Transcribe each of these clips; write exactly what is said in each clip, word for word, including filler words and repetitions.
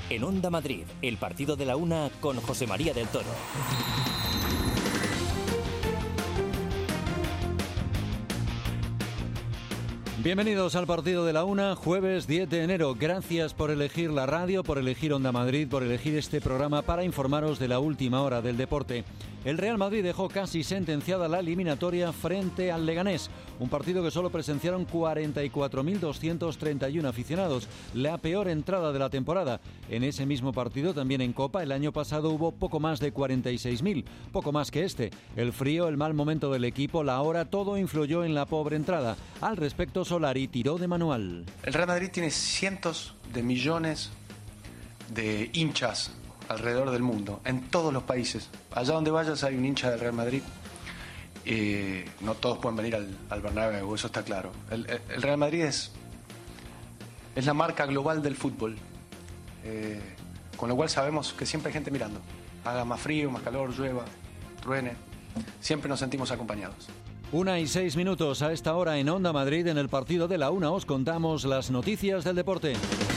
En Onda Madrid, el partido de la una con José María del Toro. Bienvenidos al partido de la una, jueves diez de enero. Gracias por elegir la radio, por elegir Onda Madrid, por elegir este programa para informaros de la última hora del deporte. El Real Madrid dejó casi sentenciada la eliminatoria frente al Leganés, un partido que solo presenciaron cuarenta y cuatro mil doscientos treinta y uno aficionados, la peor entrada de la temporada. En ese mismo partido, también en Copa, el año pasado hubo poco más de cuarenta y seis mil, poco más que este. El frío, el mal momento del equipo, la hora, todo influyó en la pobre entrada. Al respecto, Solari tiró de manual. El Real Madrid tiene cientos de millones de hinchas alrededor del mundo, en todos los países. Allá donde vayas hay un hincha del Real Madrid. Eh, no todos pueden venir al, al Bernabéu, eso está claro. El, el Real Madrid es, es la marca global del fútbol, eh, con lo cual sabemos que siempre hay gente mirando. Haga más frío, más calor, llueva, truene, siempre nos sentimos acompañados. Una y seis minutos a esta hora en Onda Madrid. En el partido de la una os contamos las noticias del deporte.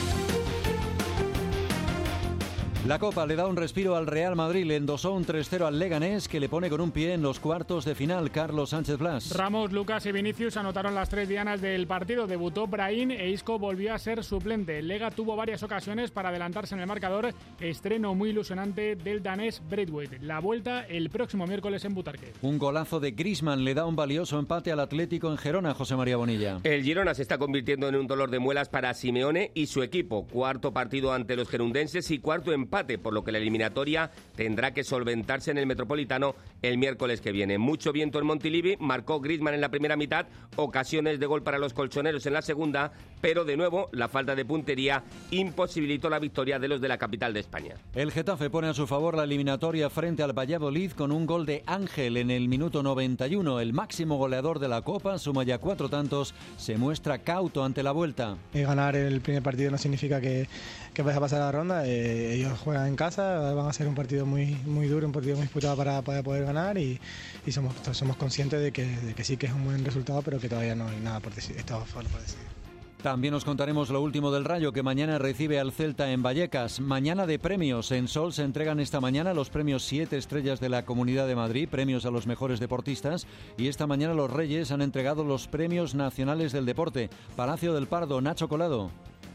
La Copa le da un respiro al Real Madrid, le endosó un tres cero al Leganés, que le pone con un pie en los cuartos de final. Carlos Sánchez Blas. Ramos, Lucas y Vinicius anotaron las tres dianas del partido. Debutó Brahim e Isco volvió a ser suplente. Lega tuvo varias ocasiones para adelantarse en el marcador. Estreno muy ilusionante del danés Braithwaite. La vuelta el próximo miércoles en Butarque. Un golazo de Griezmann le da un valioso empate al Atlético en Gerona. José María Bonilla. El Girona se está convirtiendo en un dolor de muelas para Simeone y su equipo. Cuarto partido ante los gerundenses y cuarto empate, por lo que la eliminatoria tendrá que solventarse en el Metropolitano el miércoles que viene. Mucho viento en Montilivi, marcó Griezmann en la primera mitad, ocasiones de gol para los colchoneros en la segunda, pero de nuevo la falta de puntería imposibilitó la victoria de los de la capital de España. El Getafe pone a su favor la eliminatoria frente al Valladolid con un gol de Ángel en el minuto noventa y uno. El máximo goleador de la Copa, suma ya cuatro tantos, se muestra cauto ante la vuelta. Eh, ganar el primer partido no significa que, que vayas a pasar a la ronda. Eh, ellos juegan en casa, van a ser un partido muy, muy duro, un partido muy disputado para, para poder ganar y, y somos, somos conscientes de que, de que sí que es un buen resultado, pero que todavía no hay nada por decidir, estamos por decidir. También os contaremos lo último del Rayo, que mañana recibe al Celta en Vallecas. Mañana de premios. En Sol se entregan esta mañana los premios Siete Estrellas de la Comunidad de Madrid, premios a los mejores deportistas. Y esta mañana los Reyes han entregado los premios nacionales del deporte. Palacio del Pardo, Nacho Colado.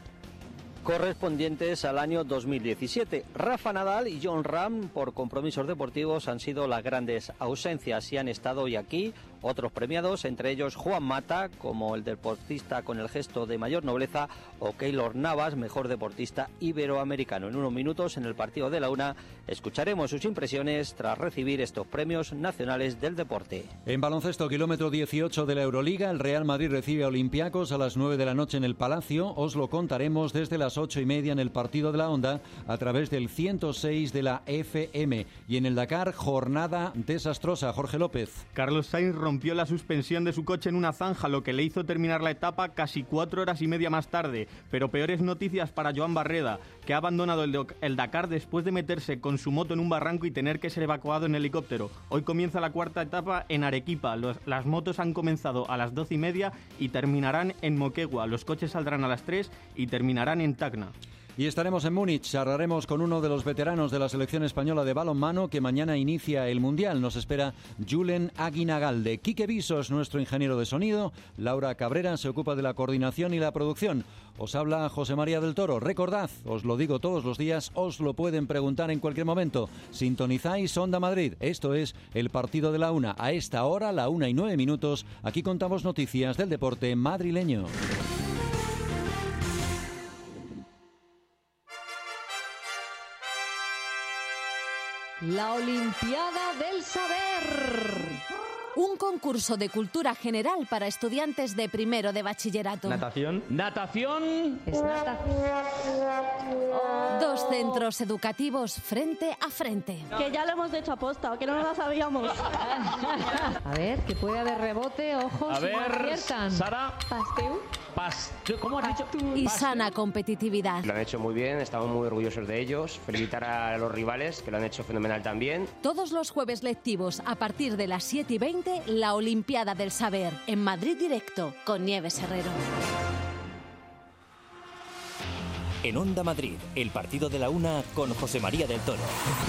Correspondientes al año dos mil diecisiete. Rafa Nadal y Jon Rahm, por compromisos deportivos, han sido las grandes ausencias y han estado hoy aquí otros premiados, entre ellos Juan Mata, como el deportista con el gesto de mayor nobleza, o Keylor Navas, mejor deportista iberoamericano. En unos minutos, en el partido de la una, escucharemos sus impresiones tras recibir estos premios nacionales del deporte. En baloncesto, kilómetro dieciocho de la Euroliga, el Real Madrid recibe a Olympiacos a las nueve de la noche en el Palacio. Os lo contaremos desde las ocho y media en el partido de la Onda a través del ciento seis de la F M. Y en el Dakar, jornada desastrosa. Jorge López. Carlos Sainz rompió la suspensión de su coche en una zanja, lo que le hizo terminar la etapa casi cuatro horas y media más tarde. Pero peores noticias para Joan Barreda, que ha abandonado el, do- el Dakar después de meterse con su moto en un barranco y tener que ser evacuado en helicóptero. Hoy comienza la cuarta etapa en Arequipa. Los, las motos han comenzado a las doce y media y terminarán en Moquegua. Los coches saldrán a las tres y terminarán en Tacna. Y estaremos en Múnich, charlaremos con uno de los veteranos de la selección española de balonmano que mañana inicia el Mundial. Nos espera Julen Aguinagalde. Quique Viso es nuestro ingeniero de sonido, Laura Cabrera se ocupa de la coordinación y la producción. Os habla José María del Toro. Recordad, os lo digo todos los días, os lo pueden preguntar en cualquier momento. Sintonizáis Onda Madrid. Esto es el partido de la una. A esta hora, la una y nueve minutos, aquí contamos noticias del deporte madrileño. La Olimpiada del Saber. Un concurso de cultura general para estudiantes de primero de bachillerato. Natación. Natación. Es natación. Dos centros educativos frente a frente. Que ya lo hemos hecho aposta, que no nos la sabíamos. A ver, que puede haber rebote, ojos. A ver, aciertan. Sara. Pasteur. Pasteur. ¿Cómo has dicho? Y sana competitividad. Lo han hecho muy bien, estamos muy orgullosos de ellos. Felicitar a los rivales, que lo han hecho fenomenal también. Todos los jueves lectivos, a partir de las siete y veinte, la Olimpiada del Saber, en Madrid Directo, con Nieves Herrero. En Onda Madrid, el partido de la una con José María del Toro.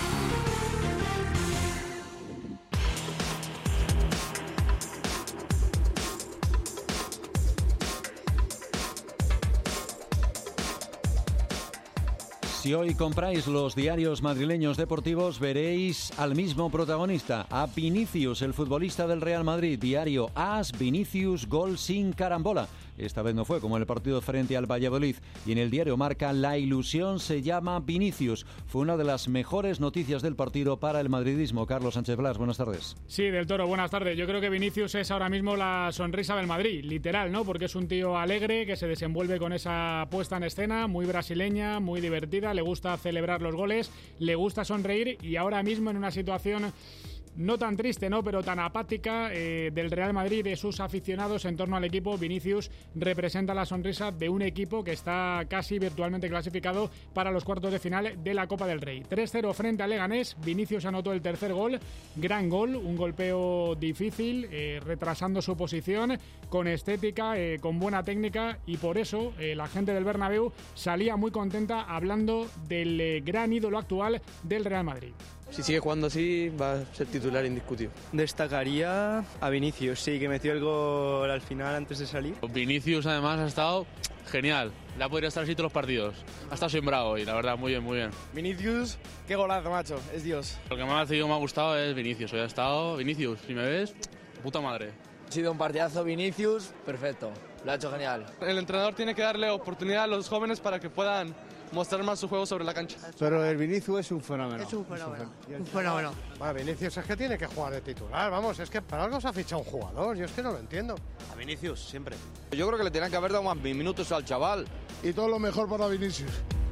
Si hoy compráis los diarios madrileños deportivos, veréis al mismo protagonista, a Vinicius, el futbolista del Real Madrid. Diario AS, Vinicius, gol sin carambola. Esta vez no fue como en el partido frente al Valladolid. Y en el diario Marca, la ilusión se llama Vinicius. Fue una de las mejores noticias del partido para el madridismo. Carlos Sánchez Blas, buenas tardes. Sí, del Toro, buenas tardes. Yo creo que Vinicius es ahora mismo la sonrisa del Madrid, literal, ¿no? Porque es un tío alegre que se desenvuelve con esa puesta en escena, muy brasileña, muy divertida, le gusta celebrar los goles, le gusta sonreír y ahora mismo en una situación no tan triste, ¿no? Pero tan apática eh, del Real Madrid, de sus aficionados en torno al equipo. Vinicius representa la sonrisa de un equipo que está casi virtualmente clasificado para los cuartos de final de la Copa del Rey. tres cero frente al Leganés. Vinicius anotó el tercer gol, gran gol, un golpeo difícil, eh, retrasando su posición, con estética, eh, con buena técnica, y por eso eh, la gente del Bernabéu salía muy contenta hablando del eh, gran ídolo actual del Real Madrid. Si sigue jugando así, va a ser titular indiscutible. Destacaría a Vinicius, sí, que metió el gol al final antes de salir. Vinicius además ha estado genial, le ha podido estar así todos los partidos. Ha estado sembrado hoy, la verdad, muy bien, muy bien. Vinicius, qué golazo, macho, es Dios. Lo que más me ha gustado es Vinicius, hoy ha estado Vinicius, si me ves, puta madre. Ha sido un partidazo Vinicius, perfecto, lo ha hecho genial. El entrenador tiene que darle oportunidad a los jóvenes para que puedan mostrar más su juego sobre la cancha. Pero el Vinicius es un fenómeno. Es un fenómeno. Un fenómeno. Bueno, Vinicius es que tiene que jugar de titular, vamos, es que para algo se ha fichado un jugador, yo es que no lo entiendo. A Vinicius, siempre. Yo creo que le tenían que haber dado más minutos al chaval. Y todo lo mejor para Vinicius.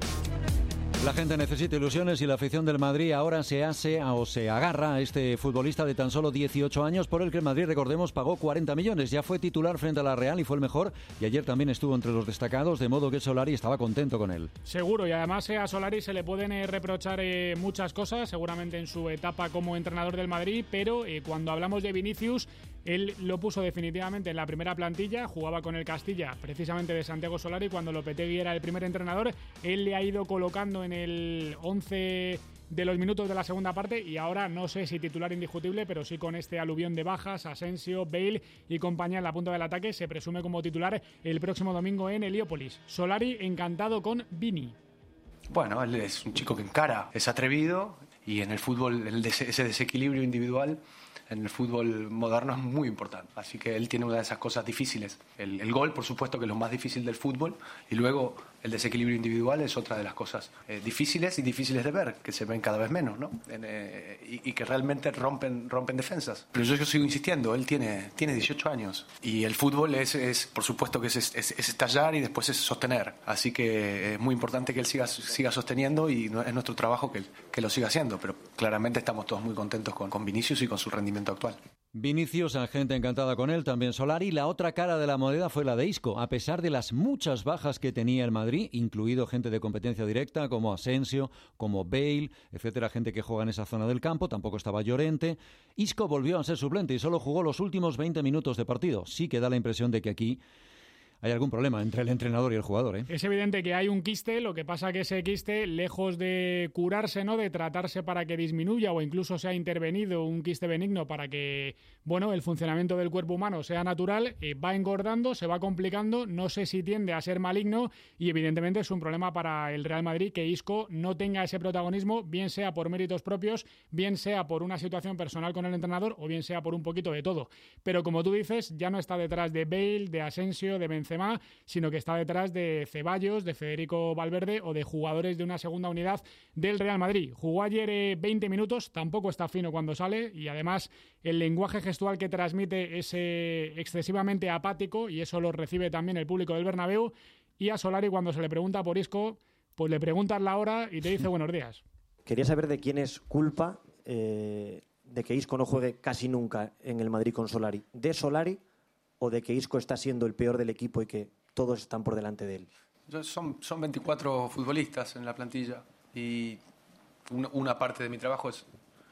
La gente necesita ilusiones y la afición del Madrid ahora se hace o se agarra a este futbolista de tan solo dieciocho años por el que el Madrid, recordemos, pagó cuarenta millones. Ya fue titular frente a la Real y fue el mejor, y ayer también estuvo entre los destacados, de modo que Solari estaba contento con él. Seguro, y además eh, a Solari se le pueden eh, reprochar eh, muchas cosas, seguramente en su etapa como entrenador del Madrid, pero eh, cuando hablamos de Vinicius, él lo puso definitivamente en la primera plantilla, jugaba con el Castilla, precisamente de Santiago Solari, cuando Lopetegui era el primer entrenador. Él le ha ido colocando en el once de los minutos de la segunda parte y ahora no sé si titular indiscutible, pero sí con este aluvión de bajas, Asensio, Bale y compañía en la punta del ataque, se presume como titular el próximo domingo en Heliópolis. Solari encantado con Vini. Bueno, él es un chico que encara, es atrevido, y en el fútbol el des- ese desequilibrio individual en el fútbol moderno es muy importante. Así que él tiene una de esas cosas difíciles. El, el gol, por supuesto, que es lo más difícil del fútbol, y luego el desequilibrio individual es otra de las cosas eh, difíciles y difíciles de ver, que se ven cada vez menos, ¿no? En, eh, y, y que realmente rompen, rompen defensas. Pero yo, yo sigo insistiendo, él tiene, tiene dieciocho años, y el fútbol es, es por supuesto, que es, es, es estallar y después es sostener. Así que es muy importante que él siga, siga sosteniendo, y no, es nuestro trabajo que, que lo siga haciendo. Pero claramente estamos todos muy contentos con, con Vinicius y con su rendimiento actual. Vinicius, a gente encantada con él, también Solari. La otra cara de la moneda fue la de Isco. A pesar de las muchas bajas que tenía el Madrid, incluido gente de competencia directa como Asensio, como Bale, etcétera, gente que juega en esa zona del campo, tampoco estaba Llorente, Isco volvió a ser suplente y solo jugó los últimos veinte minutos de partido. Sí que da la impresión de que aquí hay algún problema entre el entrenador y el jugador, ¿eh? Es evidente que hay un quiste, lo que pasa que ese quiste, lejos de curarse, ¿no?, de tratarse para que disminuya o incluso sea intervenido un quiste benigno para que, bueno, el funcionamiento del cuerpo humano sea natural, eh, va engordando, se va complicando, no sé si tiende a ser maligno, y evidentemente es un problema para el Real Madrid que Isco no tenga ese protagonismo, bien sea por méritos propios, bien sea por una situación personal con el entrenador o bien sea por un poquito de todo. Pero como tú dices, ya no está detrás de Bale, de Asensio, de Benzema, sino que está detrás de Ceballos, de Federico Valverde o de jugadores de una segunda unidad del Real Madrid. Jugó ayer eh, veinte minutos, tampoco está fino cuando sale, y además el lenguaje gestual que transmite es eh, excesivamente apático, y eso lo recibe también el público del Bernabéu. Y a Solari, cuando se le pregunta por Isco, pues le preguntas la hora y te dice buenos días. Quería saber de quién es culpa eh, de que Isco no juegue casi nunca en el Madrid con Solari. ¿De Solari o de que Isco está siendo el peor del equipo y que todos están por delante de él? Son, son veinticuatro futbolistas en la plantilla, y una, una parte de mi trabajo es,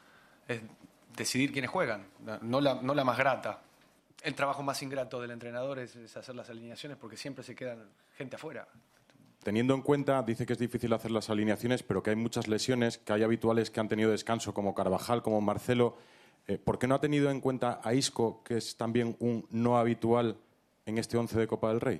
es decidir quiénes juegan, no la, no la más grata. El trabajo más ingrato del entrenador es, es hacer las alineaciones, porque siempre se quedan gente afuera. teniendo en cuenta, dice que es difícil hacer las alineaciones, pero que hay muchas lesiones, que hay habituales que han tenido descanso, como Carvajal, como Marcelo. Eh, ¿Por qué no ha tenido en cuenta a Isco, que es también un no habitual en este once de Copa del Rey?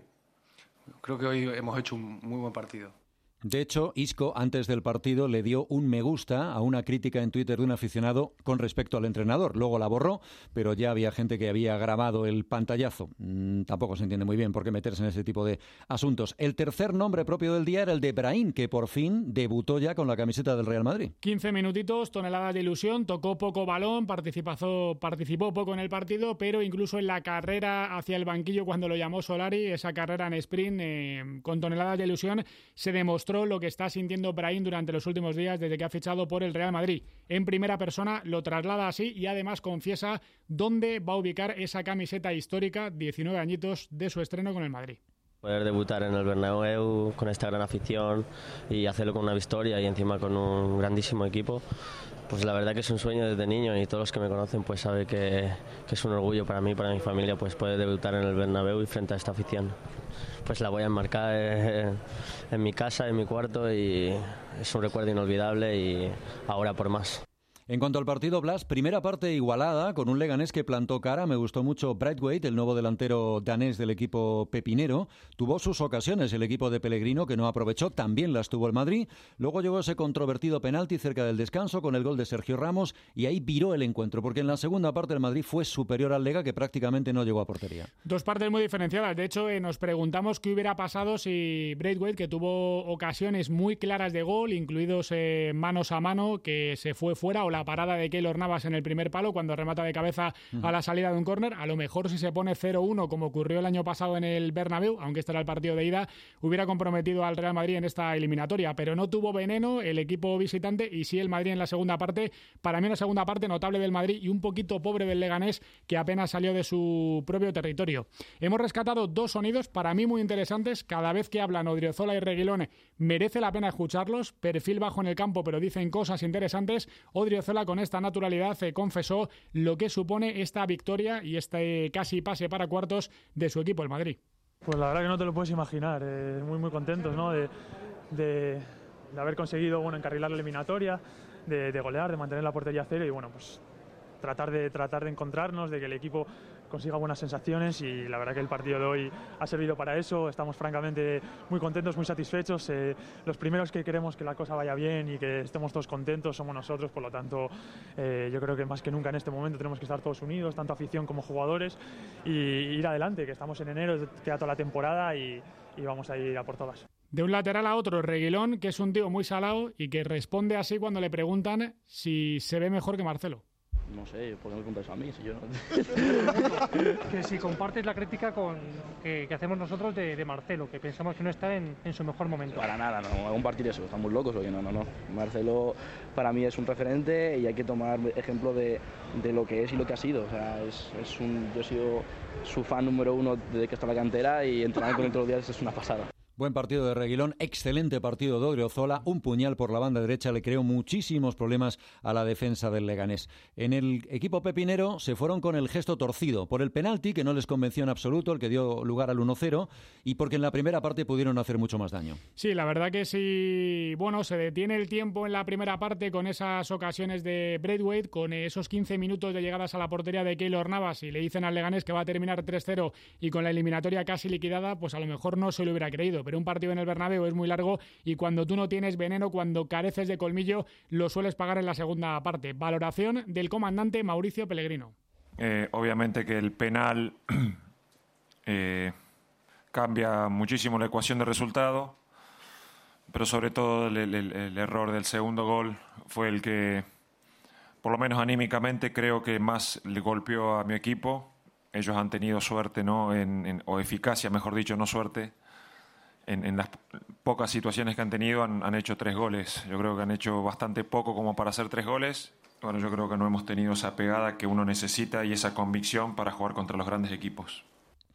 Creo que hoy hemos hecho un muy buen partido. De hecho, Isco, antes del partido, le dio un me gusta a una crítica en Twitter de un aficionado con respecto al entrenador. Luego la borró, pero ya había gente que había grabado el pantallazo. Mm, tampoco se entiende muy bien por qué meterse en ese tipo de asuntos. El tercer nombre propio del día era el de Brahim, que por fin debutó ya con la camiseta del Real Madrid. quince minutitos, toneladas de ilusión, tocó poco balón, participó, participó poco en el partido, pero incluso en la carrera hacia el banquillo cuando lo llamó Solari, esa carrera en sprint eh, con toneladas de ilusión, se demostró lo que está sintiendo Brahim durante los últimos días desde que ha fichado por el Real Madrid. En primera persona lo traslada así y además confiesa dónde va a ubicar esa camiseta histórica, diecinueve añitos de su estreno con el Madrid. Poder debutar en el Bernabéu con esta gran afición y hacerlo con una victoria y encima con un grandísimo equipo, pues la verdad que es un sueño desde niño y todos los que me conocen pues saben que, que es un orgullo para mí, para mi familia, pues poder debutar en el Bernabéu y frente a esta afición. Pues la voy a enmarcar en, en mi casa, en mi cuarto, y es un recuerdo inolvidable y ahora por más. En cuanto al partido, Blas, primera parte igualada, con un Leganés que plantó cara. Me gustó mucho Braithwaite, el nuevo delantero danés del equipo pepinero. Tuvo sus ocasiones el equipo de Pellegrino, que no aprovechó. También las tuvo el Madrid. Luego llegó ese controvertido penalti cerca del descanso con el gol de Sergio Ramos, y ahí viró el encuentro, porque en la segunda parte el Madrid fue superior al Lega, que prácticamente no llegó a portería. Dos partes muy diferenciadas. De hecho, eh, nos preguntamos qué hubiera pasado si Braithwaite, que tuvo ocasiones muy claras de gol, incluidos eh, manos a mano, que se fue fuera, o la parada de Keylor Navas en el primer palo cuando remata de cabeza a la salida de un córner, a lo mejor si se pone cero uno como ocurrió el año pasado en el Bernabéu, aunque este era el partido de ida, hubiera comprometido al Real Madrid en esta eliminatoria, pero no tuvo veneno el equipo visitante y sí el Madrid en la segunda parte. Para mí una segunda parte notable del Madrid y un poquito pobre del Leganés, que apenas salió de su propio territorio. Hemos rescatado dos sonidos para mí muy interesantes. Cada vez que hablan Odriozola y Reguilón merece la pena escucharlos. Perfil bajo en el campo, pero dicen cosas interesantes. Odriozola con esta naturalidad se confesó lo que supone esta victoria y este casi pase para cuartos de su equipo, el Madrid. Pues la verdad que no te lo puedes imaginar, eh, muy muy contentos, ¿no? de, de, de haber conseguido, bueno, encarrilar la eliminatoria, de, de golear, de mantener la portería a cero y bueno, pues tratar de, tratar de encontrarnos, de que el equipo consiga buenas sensaciones, y la verdad que el partido de hoy ha servido para eso. Estamos francamente muy contentos, muy satisfechos. Eh, los primeros que queremos que la cosa vaya bien y que estemos todos contentos somos nosotros, por lo tanto eh, yo creo que más que nunca en este momento tenemos que estar todos unidos, tanto afición como jugadores, y ir adelante, que estamos en enero, queda toda la temporada y, y vamos a ir a por todas. De un lateral a otro, Reguilón, que es un tío muy salado y que responde así cuando le preguntan si se ve mejor que Marcelo. No sé, ¿por qué me preguntas a mí? Si yo no... que si compartes la crítica con, que, que hacemos nosotros de, de Marcelo, que pensamos que no está en, en su mejor momento. Para nada, no, a compartir eso, estamos locos, oye, no, no, no. Marcelo para mí es un referente y hay que tomar ejemplo de, de lo que es y lo que ha sido. O sea, es, es un, yo he sido su fan número uno desde que está en la cantera y entrenar con él todos los días es una pasada. Buen partido de Reguilón, excelente partido de Odriozola, un puñal por la banda derecha le creó muchísimos problemas a la defensa del Leganés. En el equipo pepinero se fueron con el gesto torcido, por el penalti que no les convenció en absoluto, el que dio lugar al uno cero, y porque en la primera parte pudieron hacer mucho más daño. Sí, la verdad que sí, bueno, se detiene el tiempo en la primera parte con esas ocasiones de Braithwaite, con esos quince minutos de llegadas a la portería de Keylor Navas, y le dicen al Leganés que va a terminar tres cero y con la eliminatoria casi liquidada, pues a lo mejor no se lo hubiera creído. Pero un partido en el Bernabéu es muy largo y cuando tú no tienes veneno, cuando careces de colmillo, lo sueles pagar en la segunda parte. Valoración del comandante Mauricio Pellegrino. Eh, obviamente que el penal eh, cambia muchísimo la ecuación de resultado, pero sobre todo el, el, el error del segundo gol fue el que, por lo menos anímicamente, creo que más le golpeó a mi equipo. Ellos han tenido suerte, ¿no? En, en, o eficacia, mejor dicho, no suerte. En, en las pocas situaciones que han tenido han, han hecho tres goles. Yo creo que han hecho bastante poco como para hacer tres goles. Bueno, yo creo que no hemos tenido esa pegada que uno necesita y esa convicción para jugar contra los grandes equipos.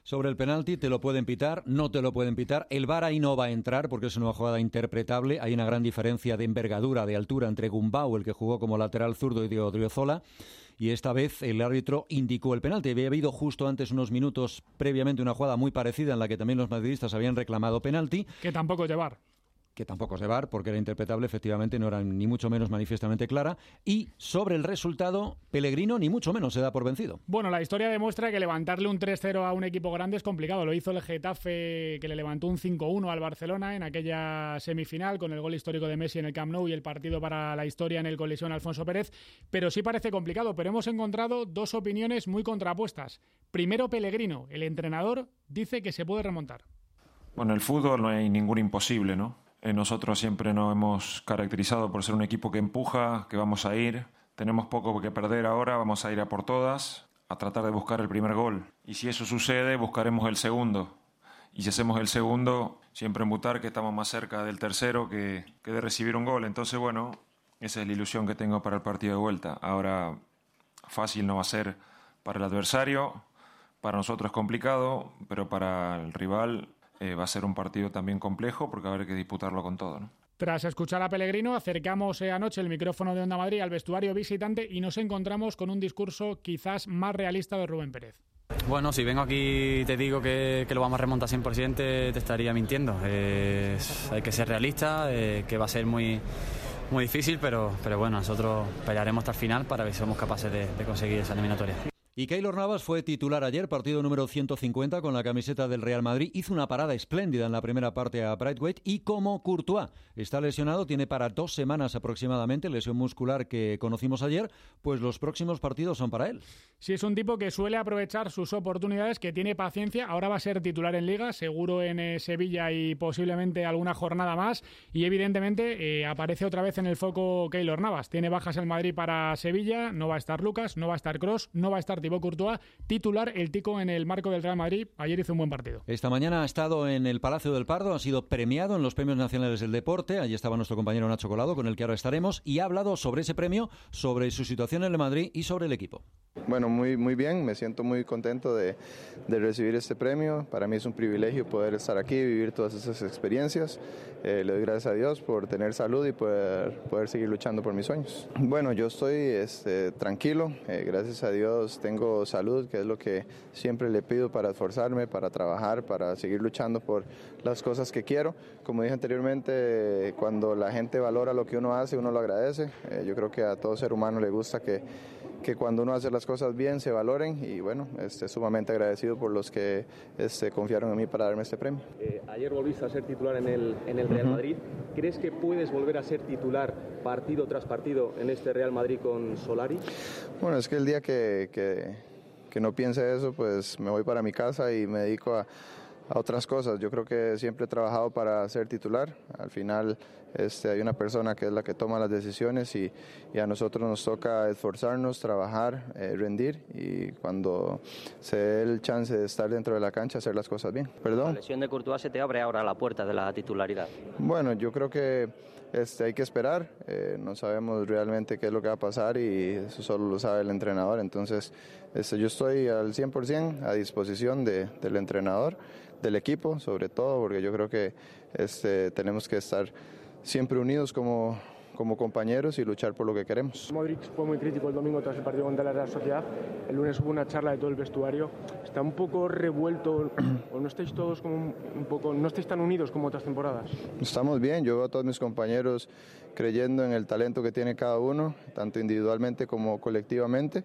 Sobre el penalti, te lo pueden pitar, no te lo pueden pitar. El V A R ahí no va a entrar porque es una jugada interpretable. Hay una gran diferencia de envergadura, de altura entre Gumbau, el que jugó como lateral zurdo, y de Odriozola. Y esta vez el árbitro indicó el penalti. Había habido justo antes, unos minutos previamente, una jugada muy parecida en la que también los madridistas habían reclamado penalti. Que tampoco es de V A R. Que tampoco es de V A R, porque era interpretable, efectivamente, no era ni mucho menos manifiestamente clara. Y sobre el resultado, Pellegrino ni mucho menos se da por vencido. Bueno, la historia demuestra que levantarle un tres cero a un equipo grande es complicado. Lo hizo el Getafe, que le levantó un cinco uno al Barcelona en aquella semifinal, con el gol histórico de Messi en el Camp Nou y el partido para la historia en el Coliseum Alfonso Pérez. Pero sí parece complicado, pero hemos encontrado dos opiniones muy contrapuestas. Primero, Pellegrino, el entrenador, dice que se puede remontar. Bueno, en el fútbol no hay ningún imposible, ¿no? Eh, nosotros siempre nos hemos caracterizado por ser un equipo que empuja, que vamos a ir. Tenemos poco que perder ahora, vamos a ir a por todas, a tratar de buscar el primer gol. Y si eso sucede, buscaremos el segundo. Y si hacemos el segundo, siempre embutar que estamos más cerca del tercero que, que de recibir un gol. Entonces, bueno, esa es la ilusión que tengo para el partido de vuelta. Ahora, fácil no va a ser para el adversario, para nosotros es complicado, pero para el rival Eh, va a ser un partido también complejo porque va a haber que disputarlo con todo, ¿no? Tras escuchar a Pellegrino, acercamos eh, anoche el micrófono de Onda Madrid al vestuario visitante y nos encontramos con un discurso quizás más realista de Rubén Pérez. Bueno, si vengo aquí y te digo que, que lo vamos a remontar cien por ciento, te, te estaría mintiendo. Eh, hay que ser realista, eh, que va a ser muy, muy difícil, pero, pero bueno, nosotros pelearemos hasta el final para ver si somos capaces de, de conseguir esa eliminatoria. Y Keylor Navas fue titular ayer, partido número ciento cincuenta con la camiseta del Real Madrid. Hizo una parada espléndida en la primera parte a Braithwaite y como Courtois está lesionado, tiene para dos semanas aproximadamente, lesión muscular que conocimos ayer, pues los próximos partidos son para él. Sí, es un tipo que suele aprovechar sus oportunidades, que tiene paciencia. Ahora va a ser titular en Liga, seguro en eh, Sevilla y posiblemente alguna jornada más. Y evidentemente eh, aparece otra vez en el foco Keylor Navas. Tiene bajas el Madrid para Sevilla, no va a estar Lucas, no va a estar Kroos, no va a estar Thibaut Courtois, titular el Tico en el marco del Real Madrid. Ayer hizo un buen partido. Esta mañana ha estado en el Palacio del Pardo, ha sido premiado en los Premios Nacionales del Deporte. Allí estaba nuestro compañero Nacho Colado, con el que ahora estaremos, y ha hablado sobre ese premio, sobre su situación en el Madrid y sobre el equipo. Bueno, muy, muy bien, me siento muy contento de, de recibir este premio. Para mí es un privilegio poder estar aquí y vivir todas esas experiencias. Eh, le doy gracias a Dios por tener salud y poder, poder seguir luchando por mis sueños. Bueno, yo estoy este, tranquilo, eh, gracias a Dios tengo salud, que es lo que siempre le pido para esforzarme, para trabajar, para seguir luchando por las cosas que quiero. Como dije anteriormente, cuando la gente valora lo que uno hace, uno lo agradece. Eh, yo creo que a todo ser humano le gusta que que cuando uno hace las cosas bien se valoren, y bueno, este, sumamente agradecido por los que este, confiaron en mí para darme este premio. Eh, ayer volviste a ser titular en el, en el Real Madrid. ¿Crees que puedes volver a ser titular partido tras partido en este Real Madrid con Solari? Bueno, es que el día que, que, que no piense eso, pues me voy para mi casa y me dedico a a otras cosas. Yo creo que siempre he trabajado para ser titular. Al final este, hay una persona que es la que toma las decisiones y, y a nosotros nos toca esforzarnos, trabajar, eh, rendir, y cuando se dé el chance de estar dentro de la cancha, hacer las cosas bien. Perdón. La lesión de Courtois se te abre ahora la puerta de la titularidad. Bueno, yo creo que este, hay que esperar. Eh, no sabemos realmente qué es lo que va a pasar y eso solo lo sabe el entrenador. Entonces este, yo estoy al cien por ciento a disposición de, del entrenador, del equipo sobre todo, porque yo creo que este, tenemos que estar siempre unidos como, como compañeros y luchar por lo que queremos. Modric fue muy crítico el domingo tras el partido contra la Real Sociedad. El lunes hubo una charla de todo el vestuario. Está un poco revuelto, o no estáis todos como un, un poco, no estáis tan unidos como otras temporadas. Estamos bien, yo veo a todos mis compañeros creyendo en el talento que tiene cada uno, tanto individualmente como colectivamente.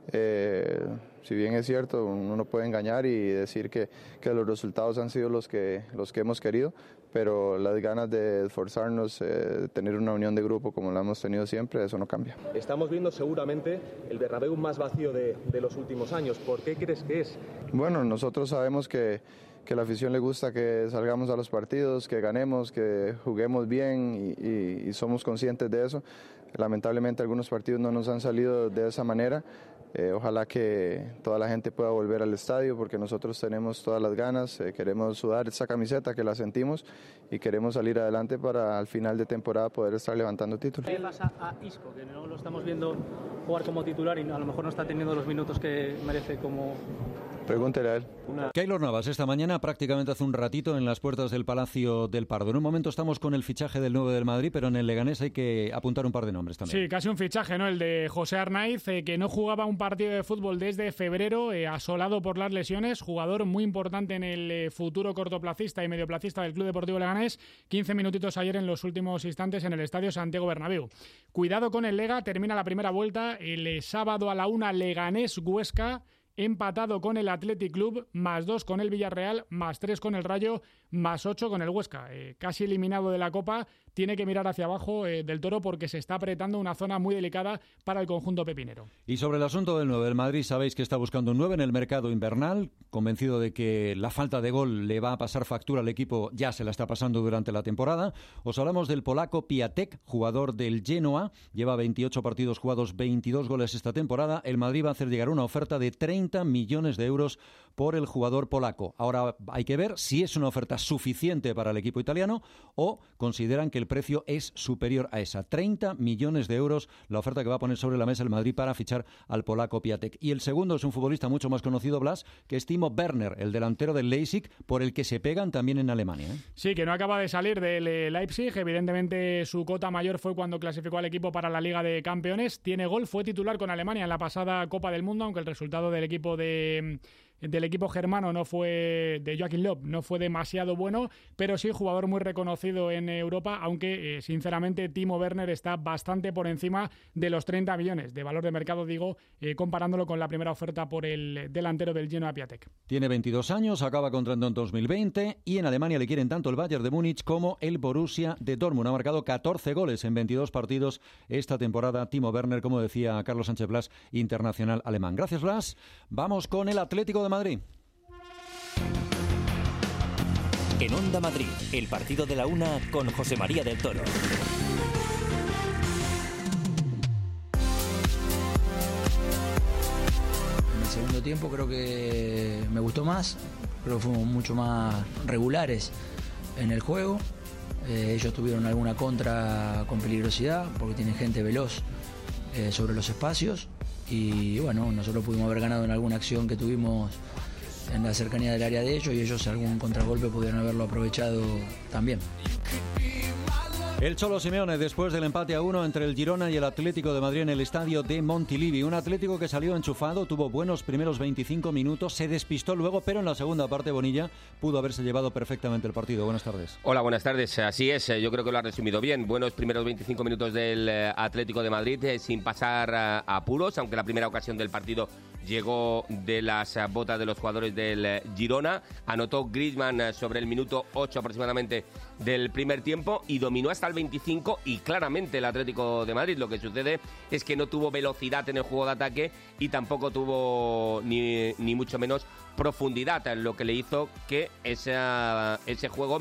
Eh, si bien es cierto, uno no puede engañar y decir que, que los resultados han sido los que, los que hemos querido, pero las ganas de esforzarnos, eh, de tener una unión de grupo como la hemos tenido siempre, eso no cambia. Estamos viendo seguramente el Bernabéu más vacío de, de los últimos años. ¿Por qué crees que es? Bueno, nosotros sabemos que que a la afición le gusta que salgamos a los partidos, que ganemos, que juguemos bien y, y, y somos conscientes de eso. Lamentablemente algunos partidos no nos han salido de esa manera. Eh, ojalá que toda la gente pueda volver al estadio porque nosotros tenemos todas las ganas, eh, queremos sudar esa camiseta que la sentimos y queremos salir adelante para al final de temporada poder estar levantando títulos. ¿Qué pasa a Isco, que no lo estamos viendo jugar como titular y a lo mejor no está teniendo los minutos que merece como Pregúntele a él. Keylor Navas esta mañana, prácticamente hace un ratito, en las puertas del Palacio del Pardo. En un momento estamos con el fichaje del nueve del Madrid, pero en el Leganés hay que apuntar un par de nombres también. Sí, casi un fichaje, ¿no? El de José Arnaiz, eh, que no jugaba un partido de fútbol desde febrero, eh, asolado por las lesiones, jugador muy importante en el eh, futuro cortoplacista y medioplacista del Club Deportivo Leganés. quince minutitos ayer en los últimos instantes en el Estadio Santiago Bernabéu. Cuidado con el Lega, termina la primera vuelta el eh, sábado a la una, Leganés-Huesca, empatado con el Athletic Club, más dos con el Villarreal, más tres con el Rayo, más ocho con el Huesca. Eh, casi eliminado de la Copa, tiene que mirar hacia abajo eh, del Toro porque se está apretando una zona muy delicada para el conjunto pepinero. Y sobre el asunto del nueve, el Madrid sabéis que está buscando un nueve en el mercado invernal, convencido de que la falta de gol le va a pasar factura al equipo, ya se la está pasando durante la temporada. Os hablamos del polaco Piatek, jugador del Genoa, lleva veintiocho partidos jugados, veintidós goles esta temporada. El Madrid va a hacer llegar una oferta de treinta millones de euros por el jugador polaco. Ahora hay que ver si es una oferta suficiente para el equipo italiano o consideran que el precio es superior a esa. treinta millones de euros la oferta que va a poner sobre la mesa el Madrid para fichar al polaco Piatek. Y el segundo es un futbolista mucho más conocido, Blas, que es Timo Werner, el delantero del Leipzig, por el que se pegan también en Alemania, ¿eh? Sí, que no acaba de salir del Leipzig. Evidentemente su cota mayor fue cuando clasificó al equipo para la Liga de Campeones. Tiene gol, fue titular con Alemania en la pasada Copa del Mundo, aunque el resultado del equipo de... del equipo germano no fue de Joachim Löw, no fue demasiado bueno, pero sí jugador muy reconocido en Europa, aunque eh, sinceramente Timo Werner está bastante por encima de los treinta millones de valor de mercado, digo, eh, comparándolo con la primera oferta por el delantero del Genoa, Piatek. Tiene veintidós años, acaba contrato en dos mil veinte y en Alemania le quieren tanto el Bayern de Múnich como el Borussia de Dortmund. Ha marcado catorce goles en veintidós partidos esta temporada Timo Werner, como decía Carlos Sánchez Blas, internacional alemán. Gracias, Blas. Vamos con el Atlético de Madrid. En Onda Madrid, el partido de la una con José María del Toro. En el segundo tiempo creo que me gustó más, creo que fuimos mucho más regulares en el juego. Eh, ellos tuvieron alguna contra con peligrosidad porque tienen gente veloz eh, sobre los espacios y bueno, nosotros pudimos haber ganado en alguna acción que tuvimos en la cercanía del área de ellos y ellos algún contragolpe pudieron haberlo aprovechado también. El Cholo Simeone después del empate a uno entre el Girona y el Atlético de Madrid en el estadio de Montilivi. Un Atlético que salió enchufado, tuvo buenos primeros veinticinco minutos, se despistó luego, pero en la segunda parte Bonilla pudo haberse llevado perfectamente el partido. Buenas tardes. Hola, buenas tardes. Así es, yo creo que lo ha resumido bien. Buenos primeros veinticinco minutos del Atlético de Madrid eh, sin pasar a apuros, aunque la primera ocasión del partido llegó de las botas de los jugadores del Girona. Anotó Griezmann sobre el minuto ocho aproximadamente del primer tiempo y dominó hasta el veinticinco y claramente el Atlético de Madrid. Lo que sucede es que no tuvo velocidad en el juego de ataque y tampoco tuvo ni, ni mucho menos profundidad, lo que le hizo que esa, ese juego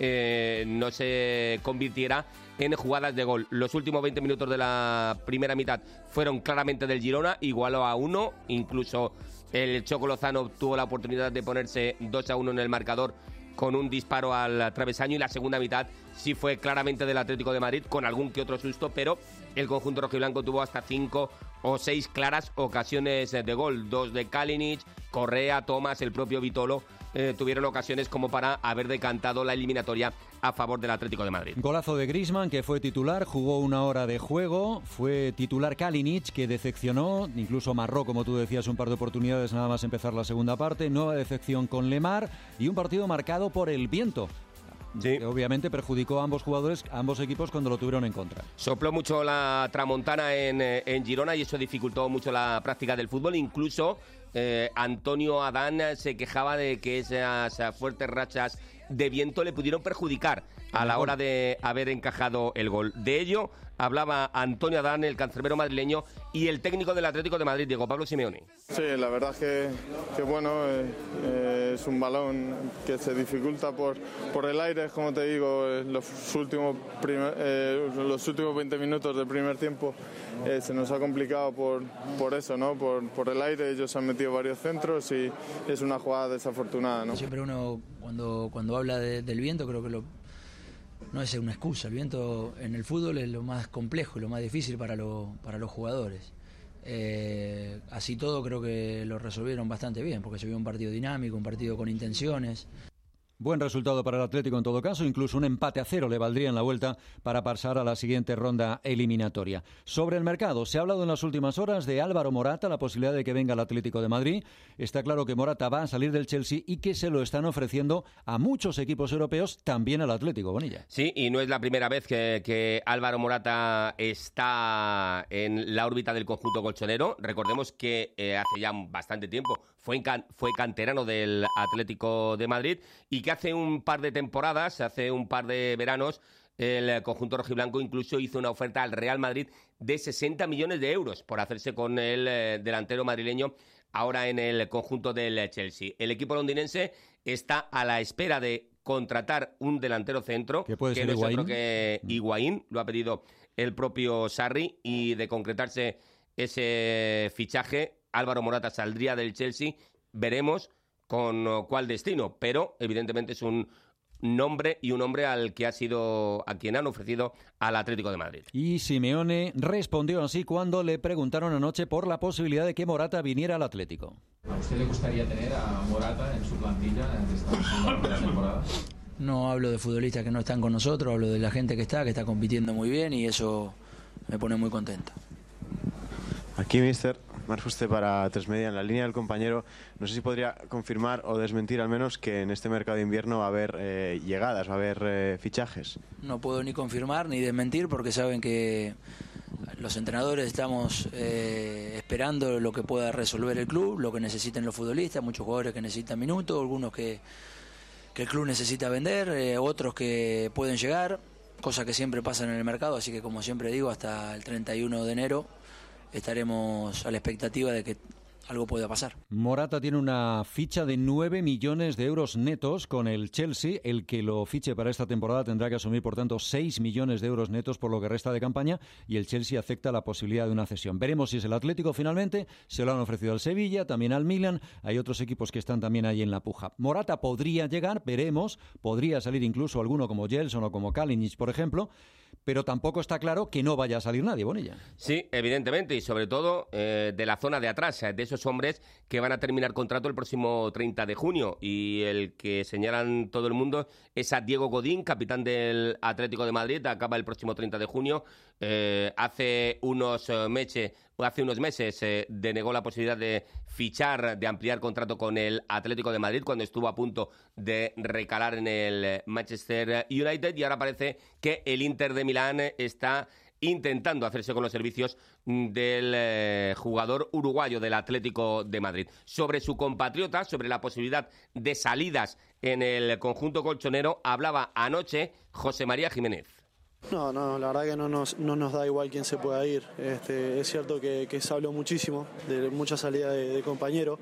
eh, no se convirtiera en jugadas de gol. Los últimos veinte minutos de la primera mitad fueron claramente del Girona, igualó a uno, incluso el Choco Lozano tuvo la oportunidad de ponerse dos a uno en el marcador con un disparo al travesaño, y la segunda mitad sí fue claramente del Atlético de Madrid, con algún que otro susto, pero el conjunto rojiblanco tuvo hasta cinco o seis claras ocasiones de gol, dos de Kalinic, Correa, Tomás, el propio Vitolo, eh, tuvieron ocasiones como para haber decantado la eliminatoria a favor del Atlético de Madrid. Golazo de Griezmann, que fue titular, jugó una hora de juego, fue titular Kalinic, que decepcionó, incluso amarró, como tú decías, un par de oportunidades nada más empezar la segunda parte, nueva decepción con Lemar y un partido marcado por el viento. Sí. Que obviamente perjudicó a ambos jugadores, a ambos equipos cuando lo tuvieron en contra. Sopló mucho la tramontana en, en Girona y eso dificultó mucho la práctica del fútbol. Incluso eh, Antonio Adán se quejaba de que esas fuertes rachas de viento le pudieron perjudicar a la hora de haber encajado el gol. De ello hablaba Antonio Adán, el cancerbero madrileño, y el técnico del Atlético de Madrid, Diego Pablo Simeone. Sí, la verdad que, que bueno, eh, eh, es un balón que se dificulta por, por el aire, como te digo, eh, los, últimos primer, eh, los últimos veinte minutos del primer tiempo eh, se nos ha complicado por, por eso, ¿no? Por, por el aire. Ellos han metido varios centros y es una jugada desafortunada, ¿no? Siempre uno cuando, cuando habla de, del viento creo que lo no es una excusa. El viento en el fútbol es lo más complejo y lo más difícil para, lo, para los jugadores. Eh, así todo creo que lo resolvieron bastante bien, porque se vio un partido dinámico, un partido con intenciones. Buen resultado para el Atlético en todo caso, incluso un empate a cero le valdría en la vuelta para pasar a la siguiente ronda eliminatoria. Sobre el mercado, se ha hablado en las últimas horas de Álvaro Morata, la posibilidad de que venga al Atlético de Madrid. Está claro que Morata va a salir del Chelsea y que se lo están ofreciendo a muchos equipos europeos, también al Atlético, Bonilla. Sí, y no es la primera vez que, que Álvaro Morata está en la órbita del conjunto colchonero. Recordemos que eh, hace ya bastante tiempo fue, en can, fue canterano del Atlético de Madrid y que hace un par de temporadas, hace un par de veranos, el conjunto rojiblanco incluso hizo una oferta al Real Madrid de sesenta millones de euros por hacerse con el eh, delantero madrileño ahora en el conjunto del Chelsea. El equipo londinense está a la espera de contratar un delantero centro, que puede que ser no es Higuaín. otro que Higuaín, lo ha pedido el propio Sarri, y de concretarse ese fichaje, Álvaro Morata saldría del Chelsea. Veremos con cuál destino, pero evidentemente es un nombre y un hombre al que ha sido a quien han ofrecido al Atlético de Madrid. Y Simeone respondió así cuando le preguntaron anoche por la posibilidad de que Morata viniera al Atlético. ¿A usted le gustaría tener a Morata en su plantilla en esta segunda temporada? No hablo de futbolistas que no están con nosotros, hablo de la gente que está, que está compitiendo muy bien, y eso me pone muy contento. Aquí, mister, Marc Fuster para Tres Media, en la línea del compañero. No sé si podría confirmar o desmentir al menos que en este mercado de invierno va a haber eh, llegadas, va a haber eh, fichajes. No puedo ni confirmar ni desmentir, porque saben que los entrenadores estamos eh, esperando lo que pueda resolver el club, lo que necesiten los futbolistas, muchos jugadores que necesitan minutos, algunos que, que el club necesita vender, eh, otros que pueden llegar, cosa que siempre pasa en el mercado, así que como siempre digo, hasta el treinta y uno de enero estaremos a la expectativa de que algo pueda pasar. Morata tiene una ficha de nueve millones de euros netos con el Chelsea. El que lo fiche para esta temporada tendrá que asumir, por tanto, seis millones de euros netos por lo que resta de campaña, y el Chelsea acepta la posibilidad de una cesión. Veremos si es el Atlético finalmente. Se lo han ofrecido al Sevilla, también al Milan. Hay otros equipos que están también ahí en la puja. Morata podría llegar, veremos. Podría salir incluso alguno como Gelson o como Kalinic, por ejemplo. Pero tampoco está claro que no vaya a salir nadie, Bonilla. Sí, evidentemente, y sobre todo eh, de la zona de atrás, de esos hombres que van a terminar contrato el próximo treinta de junio, y el que señalan todo el mundo es a Diego Godín, capitán del Atlético de Madrid, acaba el próximo treinta de junio. Eh, hace unos eh, meses, hace unos meses eh, denegó la posibilidad de fichar, de ampliar contrato con el Atlético de Madrid cuando estuvo a punto de recalar en el Manchester United, y ahora parece que el Inter de Milán está intentando hacerse con los servicios del eh, jugador uruguayo del Atlético de Madrid. Sobre su compatriota, sobre la posibilidad de salidas en el conjunto colchonero, hablaba anoche José María Jiménez. No, no, la verdad que no nos, no nos da igual quién se pueda ir. Este, es cierto que, que se habló muchísimo de mucha salida de, de compañeros.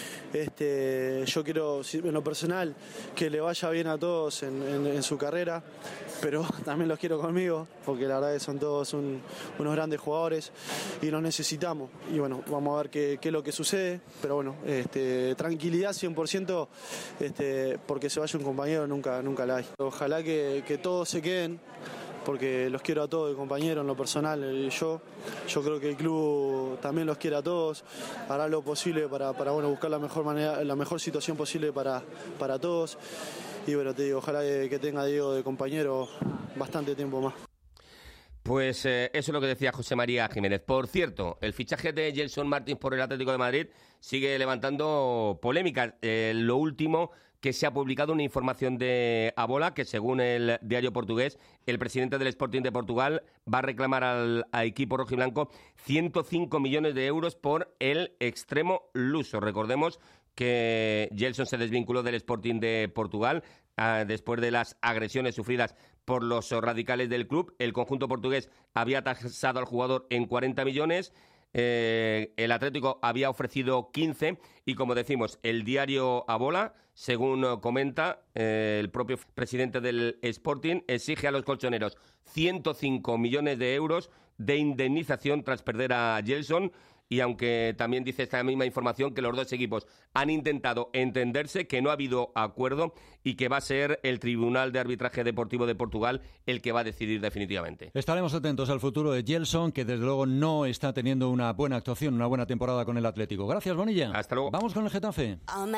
Este, yo quiero, en lo personal, que le vaya bien a todos en, en, en su carrera, pero también los quiero conmigo, porque la verdad que son todos un, unos grandes jugadores y los necesitamos. Y bueno, vamos a ver qué, qué es lo que sucede, pero bueno, este, tranquilidad cien por ciento, este, porque se vaya un compañero nunca, nunca la hay. Ojalá que, que todos se queden, porque los quiero a todos, compañeros, en lo personal, yo yo creo que el club también los quiere a todos, hará lo posible para, para bueno, buscar la mejor manera, la mejor situación posible para, para todos, y bueno, te digo, ojalá que, que tenga Diego de compañero bastante tiempo más. Pues eh, eso es lo que decía José María Jiménez. Por cierto, el fichaje de Gelson Martins por el Atlético de Madrid sigue levantando polémicas. Eh, lo último que se ha publicado, una información de Abola, que según el diario portugués, el presidente del Sporting de Portugal va a reclamar al, al equipo rojiblanco ciento cinco millones de euros por el extremo luso. Recordemos que Gelson se desvinculó del Sporting de Portugal eh, después de las agresiones sufridas por los radicales del club. El conjunto portugués había tasado al jugador en cuarenta millones. Eh, el Atlético había ofrecido quince, y como decimos, el diario Abola, según comenta eh, el propio presidente del Sporting, exige a los colchoneros ciento cinco millones de euros de indemnización tras perder a Gelson, y aunque también dice esta misma información que los dos equipos han intentado entenderse, que no ha habido acuerdo y que va a ser el Tribunal de Arbitraje Deportivo de Portugal el que va a decidir definitivamente. Estaremos atentos al futuro de Gelson, que desde luego no está teniendo una buena actuación, una buena temporada con el Atlético. Gracias, Bonilla. Hasta luego. Vamos con el Getafe.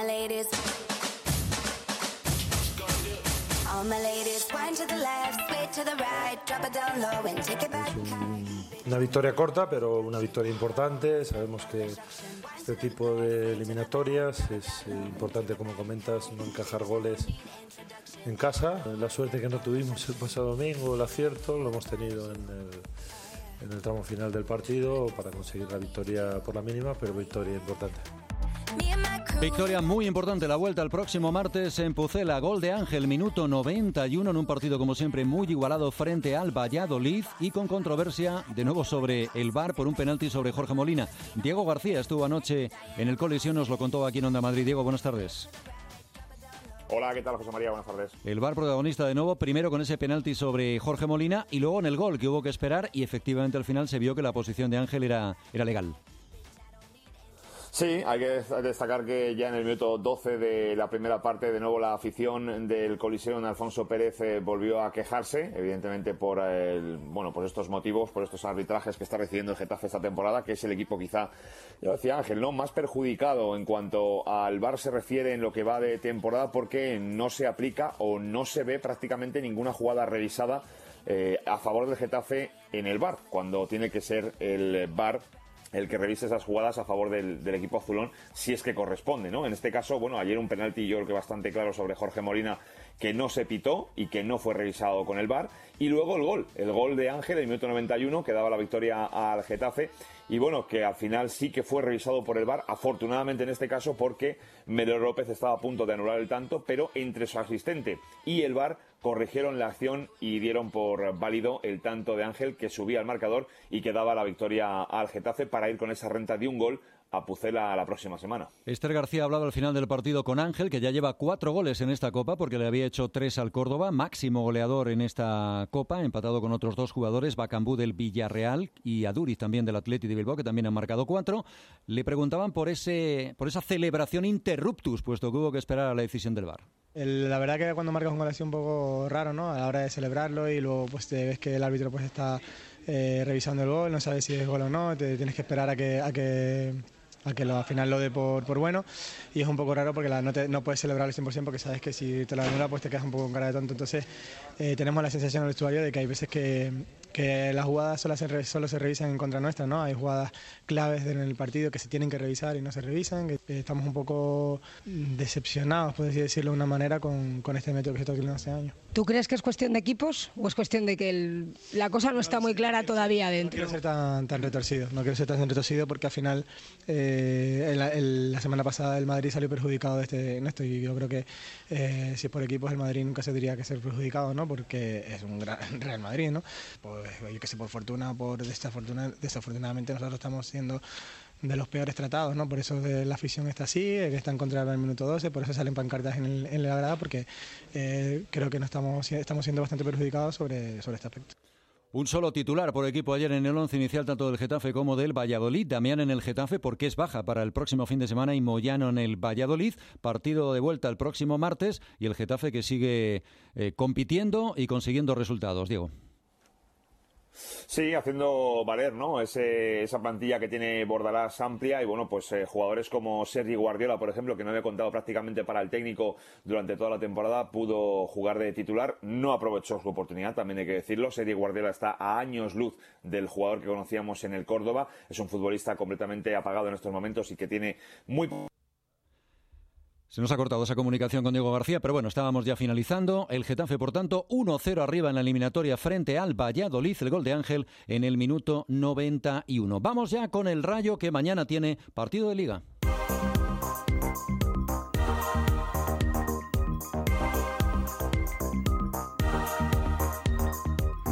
Una victoria corta, pero una victoria importante. Sabemos que este tipo de eliminatorias es importante, como comentas, no encajar goles en casa. La suerte que no tuvimos el pasado domingo, el acierto, lo hemos tenido en el, en el tramo final del partido para conseguir la victoria por la mínima, pero victoria importante. Victoria muy importante, la vuelta el próximo martes en Pucela. Gol de Ángel, minuto noventa y uno, en un partido como siempre muy igualado frente al Valladolid y con controversia de nuevo sobre el V A R por un penalti sobre Jorge Molina. Diego García estuvo anoche en el Colisión, nos lo contó aquí en Onda Madrid. Diego, buenas tardes. Hola, ¿qué tal, José María? Buenas tardes. El V A R protagonista de nuevo, primero con ese penalti sobre Jorge Molina y luego en el gol que hubo que esperar y efectivamente al final se vio que la posición de Ángel era, era legal. Sí, hay que destacar que ya en el minuto doce de la primera parte, de nuevo la afición del Coliseum, Alfonso Pérez, eh, volvió a quejarse, evidentemente por el, bueno, por estos motivos, por estos arbitrajes que está recibiendo el Getafe esta temporada, que es el equipo quizá, ya decía Ángel, ¿no?, más perjudicado en cuanto al V A R se refiere en lo que va de temporada, porque no se aplica o no se ve prácticamente ninguna jugada revisada eh, a favor del Getafe en el V A R, cuando tiene que ser el V A R el que revise esas jugadas a favor del, del equipo azulón, si es que corresponde, ¿no? En este caso, bueno, ayer un penalti yo creo que bastante claro sobre Jorge Molina, que no se pitó y que no fue revisado con el V A R, y luego el gol, el gol de Ángel, el minuto noventa y uno, que daba la victoria al Getafe, y bueno, que al final sí que fue revisado por el V A R, afortunadamente en este caso, porque Medel López estaba a punto de anular el tanto, pero entre su asistente y el V A R corrigieron la acción y dieron por válido el tanto de Ángel, que subía al marcador y que daba la victoria al Getafe para ir con esa renta de un gol a Pucela la próxima semana. Esther García ha hablado al final del partido con Ángel, que ya lleva cuatro goles en esta Copa, porque le había hecho tres al Córdoba, máximo goleador en esta Copa, empatado con otros dos jugadores, Bacambú del Villarreal y Aduriz también del Athletic de Bilbao, que también han marcado cuatro. Le preguntaban por ese por esa celebración interruptus, puesto que hubo que esperar a la decisión del V A R. El, la verdad que cuando marcas un gol es un poco raro, ¿no?, a la hora de celebrarlo, y luego pues te ves que el árbitro pues está eh, revisando el gol, no sabes si es gol o no, te tienes que esperar a que... A que a que lo, al final lo dé por, por bueno, y es un poco raro porque la, no, te, no puedes celebrarlo al cien por ciento porque sabes que si te lo anula pues te quedas un poco con cara de tonto. Entonces eh, tenemos la sensación en el vestuario de que hay veces que, que las jugadas solo se, solo se revisan en contra nuestra, ¿no? Hay jugadas claves en el partido que se tienen que revisar y no se revisan, que eh, estamos un poco decepcionados, por así decirlo de una manera, con, con este método que se está utilizando hace años. ¿Tú crees que es cuestión de equipos o es cuestión de que el, la cosa no está muy clara todavía dentro? No quiero ser tan, tan retorcido, no quiero ser tan retorcido porque al final eh, el, el, la semana pasada el Madrid salió perjudicado de este, en esto, y yo creo que eh, si es por equipos el Madrid nunca se diría que ser perjudicado, ¿no?, porque es un gran Real Madrid, ¿no? Pues yo que sé, por fortuna o por desafortuna, desafortunadamente nosotros estamos siendo de los peores tratados, ¿no? Por eso de la afición está así, que está en contra del minuto doce, por eso salen pancartas en, el, en la grada, porque eh, creo que no estamos, estamos siendo bastante perjudicados sobre, sobre este aspecto. Un solo titular por equipo ayer en el once inicial, tanto del Getafe como del Valladolid. Damián en el Getafe, porque es baja para el próximo fin de semana, y Moyano en el Valladolid. Partido de vuelta el próximo martes, y el Getafe que sigue eh, compitiendo y consiguiendo resultados. Diego. Sí, haciendo valer, ¿no?, Ese, esa plantilla que tiene Bordalás amplia, y bueno, pues eh, jugadores como Sergi Guardiola, por ejemplo, que no había contado prácticamente para el técnico durante toda la temporada, pudo jugar de titular, no aprovechó su oportunidad, también hay que decirlo. Sergi Guardiola está a años luz del jugador que conocíamos en el Córdoba, es un futbolista completamente apagado en estos momentos y que tiene muy... Se nos ha cortado esa comunicación con Diego García, pero bueno, estábamos ya finalizando. El Getafe, por tanto, uno cero arriba en la eliminatoria frente al Valladolid. El gol de Ángel en el minuto noventa y uno. Vamos ya con el Rayo, que mañana tiene partido de Liga.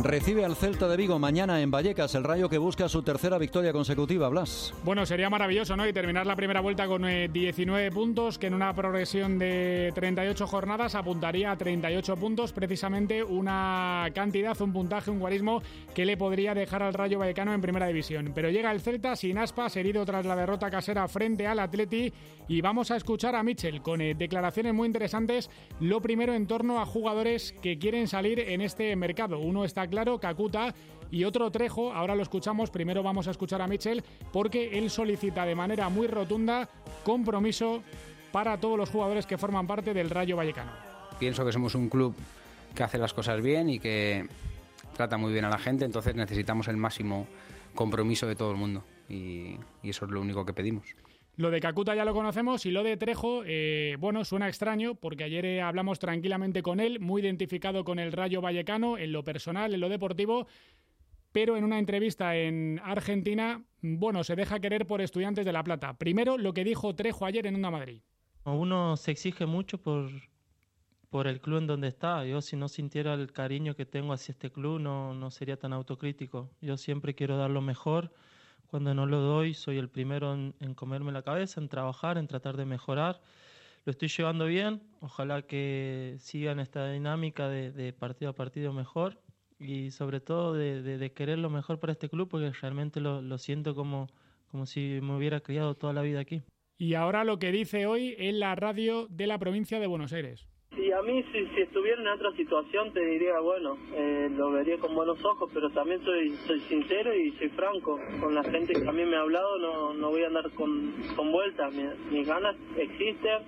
Recibe al Celta de Vigo mañana en Vallecas, el Rayo que busca su tercera victoria consecutiva, Blas. Bueno, sería maravilloso, ¿no? Y terminar la primera vuelta con eh, diecinueve puntos, que en una progresión de treinta y ocho jornadas apuntaría a treinta y ocho puntos, precisamente una cantidad, un puntaje, un guarismo que le podría dejar al Rayo Vallecano en primera división. Pero llega el Celta sin aspas, herido tras la derrota casera frente al Atleti, y vamos a escuchar a Mitchell con eh, declaraciones muy interesantes. Lo primero en torno a jugadores que quieren salir en este mercado. Uno está claro, Kakuta, y otro Trejo. Ahora lo escuchamos. Primero vamos a escuchar a Mitchell porque él solicita de manera muy rotunda compromiso para todos los jugadores que forman parte del Rayo Vallecano. Pienso que somos un club que hace las cosas bien y que trata muy bien a la gente, entonces necesitamos el máximo compromiso de todo el mundo y, y eso es lo único que pedimos. Lo de Kakuta ya lo conocemos y lo de Trejo, eh, bueno, suena extraño porque ayer eh, hablamos tranquilamente con él, muy identificado con el Rayo Vallecano en lo personal, en lo deportivo, pero en una entrevista en Argentina, bueno, se deja querer por Estudiantes de La Plata. Primero, lo que dijo Trejo ayer en Onda Madrid. Uno se exige mucho por, por el club en donde está. Yo si no sintiera el cariño que tengo hacia este club no, no sería tan autocrítico. Yo siempre quiero dar lo mejor. Cuando no lo doy, soy el primero en, en comerme la cabeza, en trabajar, en tratar de mejorar. Lo estoy llevando bien. Ojalá que sigan esta dinámica de, de partido a partido mejor y sobre todo de, de, de querer lo mejor para este club porque realmente lo, lo siento como, como si me hubiera criado toda la vida aquí. Y ahora lo que dice hoy en la radio de la provincia de Buenos Aires. Sí, a mí si, si estuviera en otra situación te diría, bueno, eh, lo vería con buenos ojos, pero también soy soy sincero y soy franco. Con la gente que a mí me ha hablado no, no voy a andar con, con vueltas. Mi, mis ganas existen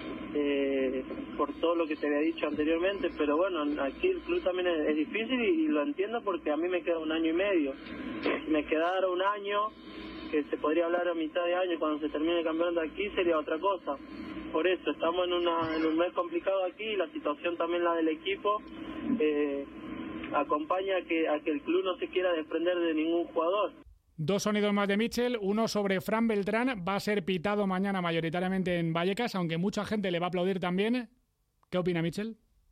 eh, por todo lo que te había dicho anteriormente, pero bueno, aquí el club también es, es difícil y, y lo entiendo porque a mí me queda un año y medio. Si me quedara un año, que se podría hablar a mitad de año cuando se termine el campeonato aquí, sería otra cosa. Por eso, estamos en, una, en un mes complicado aquí y la situación también la del equipo eh, acompaña a que, a que el club no se quiera desprender de ningún jugador. Dos sonidos más de Mitchell, uno sobre Fran Beltrán, va a ser pitado mañana mayoritariamente en Vallecas, aunque mucha gente le va a aplaudir también. ¿Qué opina Mitchell?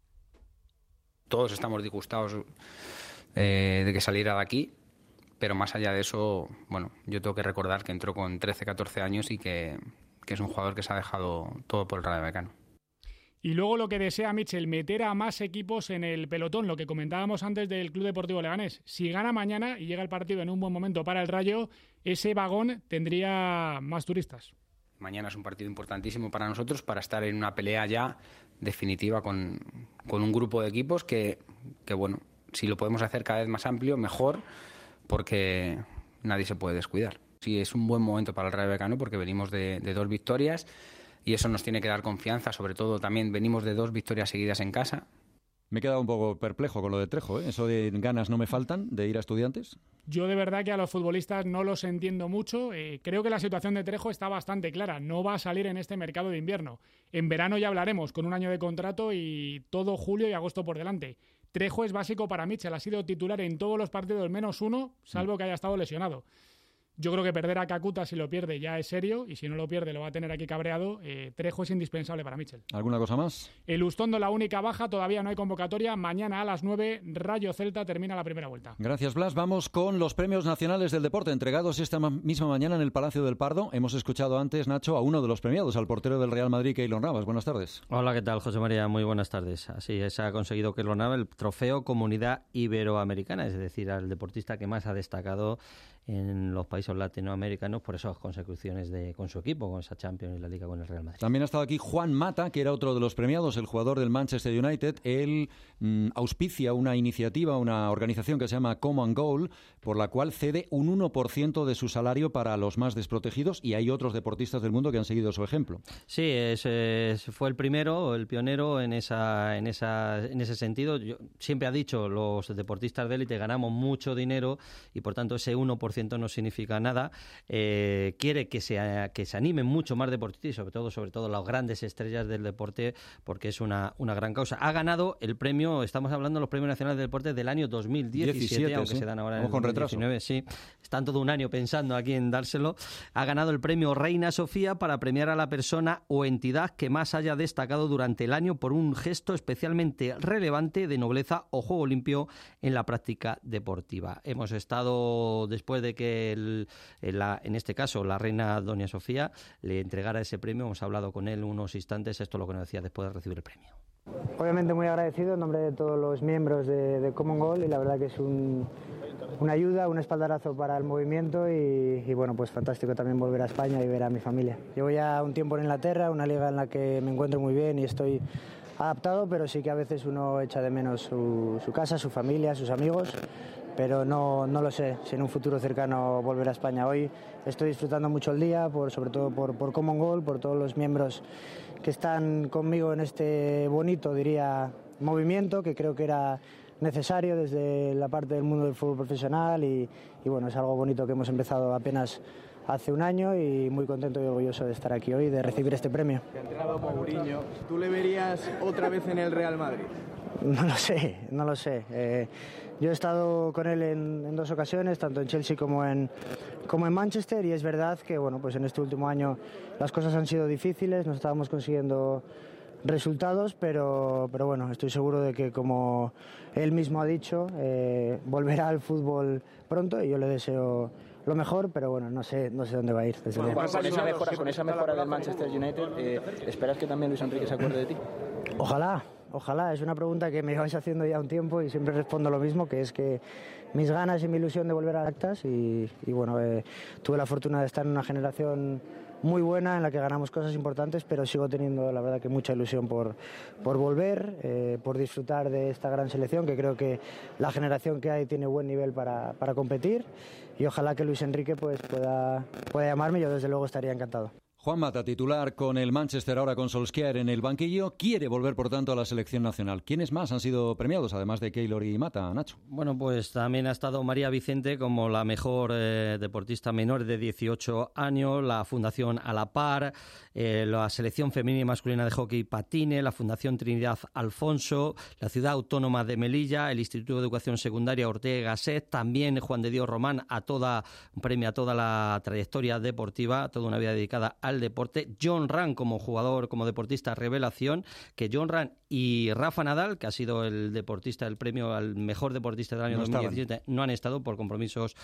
Todos estamos disgustados eh, de que saliera de aquí, pero más allá de eso, bueno, yo tengo que recordar que entró con trece, catorce años y que... que es un jugador que se ha dejado todo por el Rayo Vallecano. Y luego lo que desea Mitchell, meter a más equipos en el pelotón, lo que comentábamos antes del Club Deportivo Leganés. Si gana mañana y llega el partido en un buen momento para el Rayo, ese vagón tendría más turistas. Mañana es un partido importantísimo para nosotros, para estar en una pelea ya definitiva con, con un grupo de equipos que, que, bueno, si lo podemos hacer cada vez más amplio, mejor, porque nadie se puede descuidar. Sí, es un buen momento para el Rayo Vallecano porque venimos de, de dos victorias y eso nos tiene que dar confianza. Sobre todo también venimos de dos victorias seguidas en casa. Me he quedado un poco perplejo con lo de Trejo, ¿eh? Eso de ganas no me faltan de ir a Estudiantes. Yo de verdad que a los futbolistas no los entiendo mucho. Eh, creo que la situación de Trejo está bastante clara. No va a salir en este mercado de invierno. En verano ya hablaremos, con un año de contrato y todo julio y agosto por delante. Trejo es básico para Mitchell. Ha sido titular en todos los partidos menos uno, salvo que haya estado lesionado. Yo creo que perder a Kakuta, si lo pierde, ya es serio, y si no lo pierde, lo va a tener aquí cabreado. Eh, Trejo es indispensable para Mitchell. ¿Alguna cosa más? El Ustondo, la única baja, todavía no hay convocatoria. Mañana a las nueve, Rayo Celta termina la primera vuelta. Gracias, Blas. Vamos con los premios nacionales del deporte, entregados esta ma- misma mañana en el Palacio del Pardo. Hemos escuchado antes, Nacho, a uno de los premiados, al portero del Real Madrid, Keylor Navas. Buenas tardes. Hola, ¿qué tal, José María? Muy buenas tardes. Así es, ha conseguido Keylor Navas el trofeo Comunidad Iberoamericana, es decir, al deportista que más ha destacado en los países latinoamericanos por esas consecuciones de, con su equipo, con esa Champions y la Liga con el Real Madrid. También ha estado aquí Juan Mata, que era otro de los premiados, el jugador del Manchester United. Él mmm, auspicia una iniciativa, una organización que se llama Common Goal, por la cual cede un uno por ciento de su salario para los más desprotegidos, y hay otros deportistas del mundo que han seguido su ejemplo. Sí, es, es, fue el primero, el pionero en esa, en esa, en ese sentido. Yo siempre ha dicho, los deportistas de élite ganamos mucho dinero y por tanto ese uno por ciento no significa juega nada. Eh, quiere que se, que se animen mucho más deportistas y sobre todo, sobre todo las grandes estrellas del deporte, porque es una, una gran causa. Ha ganado el premio, estamos hablando de los premios nacionales de deporte del año dos mil diecisiete, diecisiete, aunque sí. se dan ahora en el dos mil diecinueve, sí. Están todo un año pensando aquí en dárselo. Ha ganado el premio Reina Sofía para premiar a la persona o entidad que más haya destacado durante el año por un gesto especialmente relevante de nobleza o juego limpio en la práctica deportiva. Hemos estado, después de que el, en, la, en este caso la reina Doña Sofía le entregara ese premio, hemos hablado con él unos instantes, esto es lo que nos decía después de recibir el premio. Obviamente muy agradecido en nombre de todos los miembros de, de Common Goal, y la verdad que es un, una ayuda, un espaldarazo para el movimiento y, y bueno, pues fantástico también volver a España y ver a mi familia. Llevo ya un tiempo en Inglaterra, una liga en la que me encuentro muy bien y estoy adaptado, pero sí que a veces uno echa de menos su, su casa, su familia, sus amigos, pero no, no lo sé si en un futuro cercano volver a España. Hoy estoy disfrutando mucho el día, por, sobre todo por, por Common Goal, por todos los miembros que están conmigo en este bonito, diría, movimiento que creo que era necesario desde la parte del mundo del fútbol profesional y, y bueno, es algo bonito que hemos empezado apenas hace un año y muy contento y orgulloso de estar aquí hoy y de recibir este premio. Te ha entrenado Mourinho, ¿tú le verías otra vez en el Real Madrid? No lo sé, no lo sé. Eh, yo he estado con él en, en dos ocasiones, tanto en Chelsea como en, como en Manchester, y es verdad que bueno, pues en este último año las cosas han sido difíciles, no estábamos consiguiendo resultados, pero, pero bueno, estoy seguro de que, como él mismo ha dicho, eh, volverá al fútbol pronto y yo le deseo lo mejor, pero bueno, no sé, no sé dónde va a ir. Desde bueno, con, esa mejora, con esa mejora del Manchester United, eh, ¿esperas que también Luis Enrique se acuerde de ti? Ojalá, ojalá. Es una pregunta que me lleváis haciendo ya un tiempo y siempre respondo lo mismo, que es que mis ganas y mi ilusión de volver a Actas y, y bueno, eh, tuve la fortuna de estar en una generación muy buena en la que ganamos cosas importantes, pero sigo teniendo la verdad que mucha ilusión por, por volver, eh, por disfrutar de esta gran selección, que creo que la generación que hay tiene buen nivel para, para competir, y ojalá que Luis Enrique pues pueda, pueda llamarme, yo desde luego estaría encantado. Juan Mata, titular con el Manchester, ahora con Solskjaer en el banquillo, quiere volver por tanto a la selección nacional. ¿Quiénes más han sido premiados, además de Keylor y Mata, Nacho? Bueno, pues también ha estado María Vicente como la mejor eh, deportista menor de dieciocho años, la Fundación A la Par, eh, la Selección Femenina y Masculina de Hockey Patine, la Fundación Trinidad Alfonso, la Ciudad Autónoma de Melilla, el Instituto de Educación Secundaria Ortega Gasset, también Juan de Dios Román, a toda, un premio a toda la trayectoria deportiva, toda una vida dedicada al deporte. John Ram como jugador, como deportista revelación, que John Ram y Rafa Nadal, que ha sido el deportista, el premio al mejor deportista del año no dos mil diecisiete, estaban. No han estado por compromisos,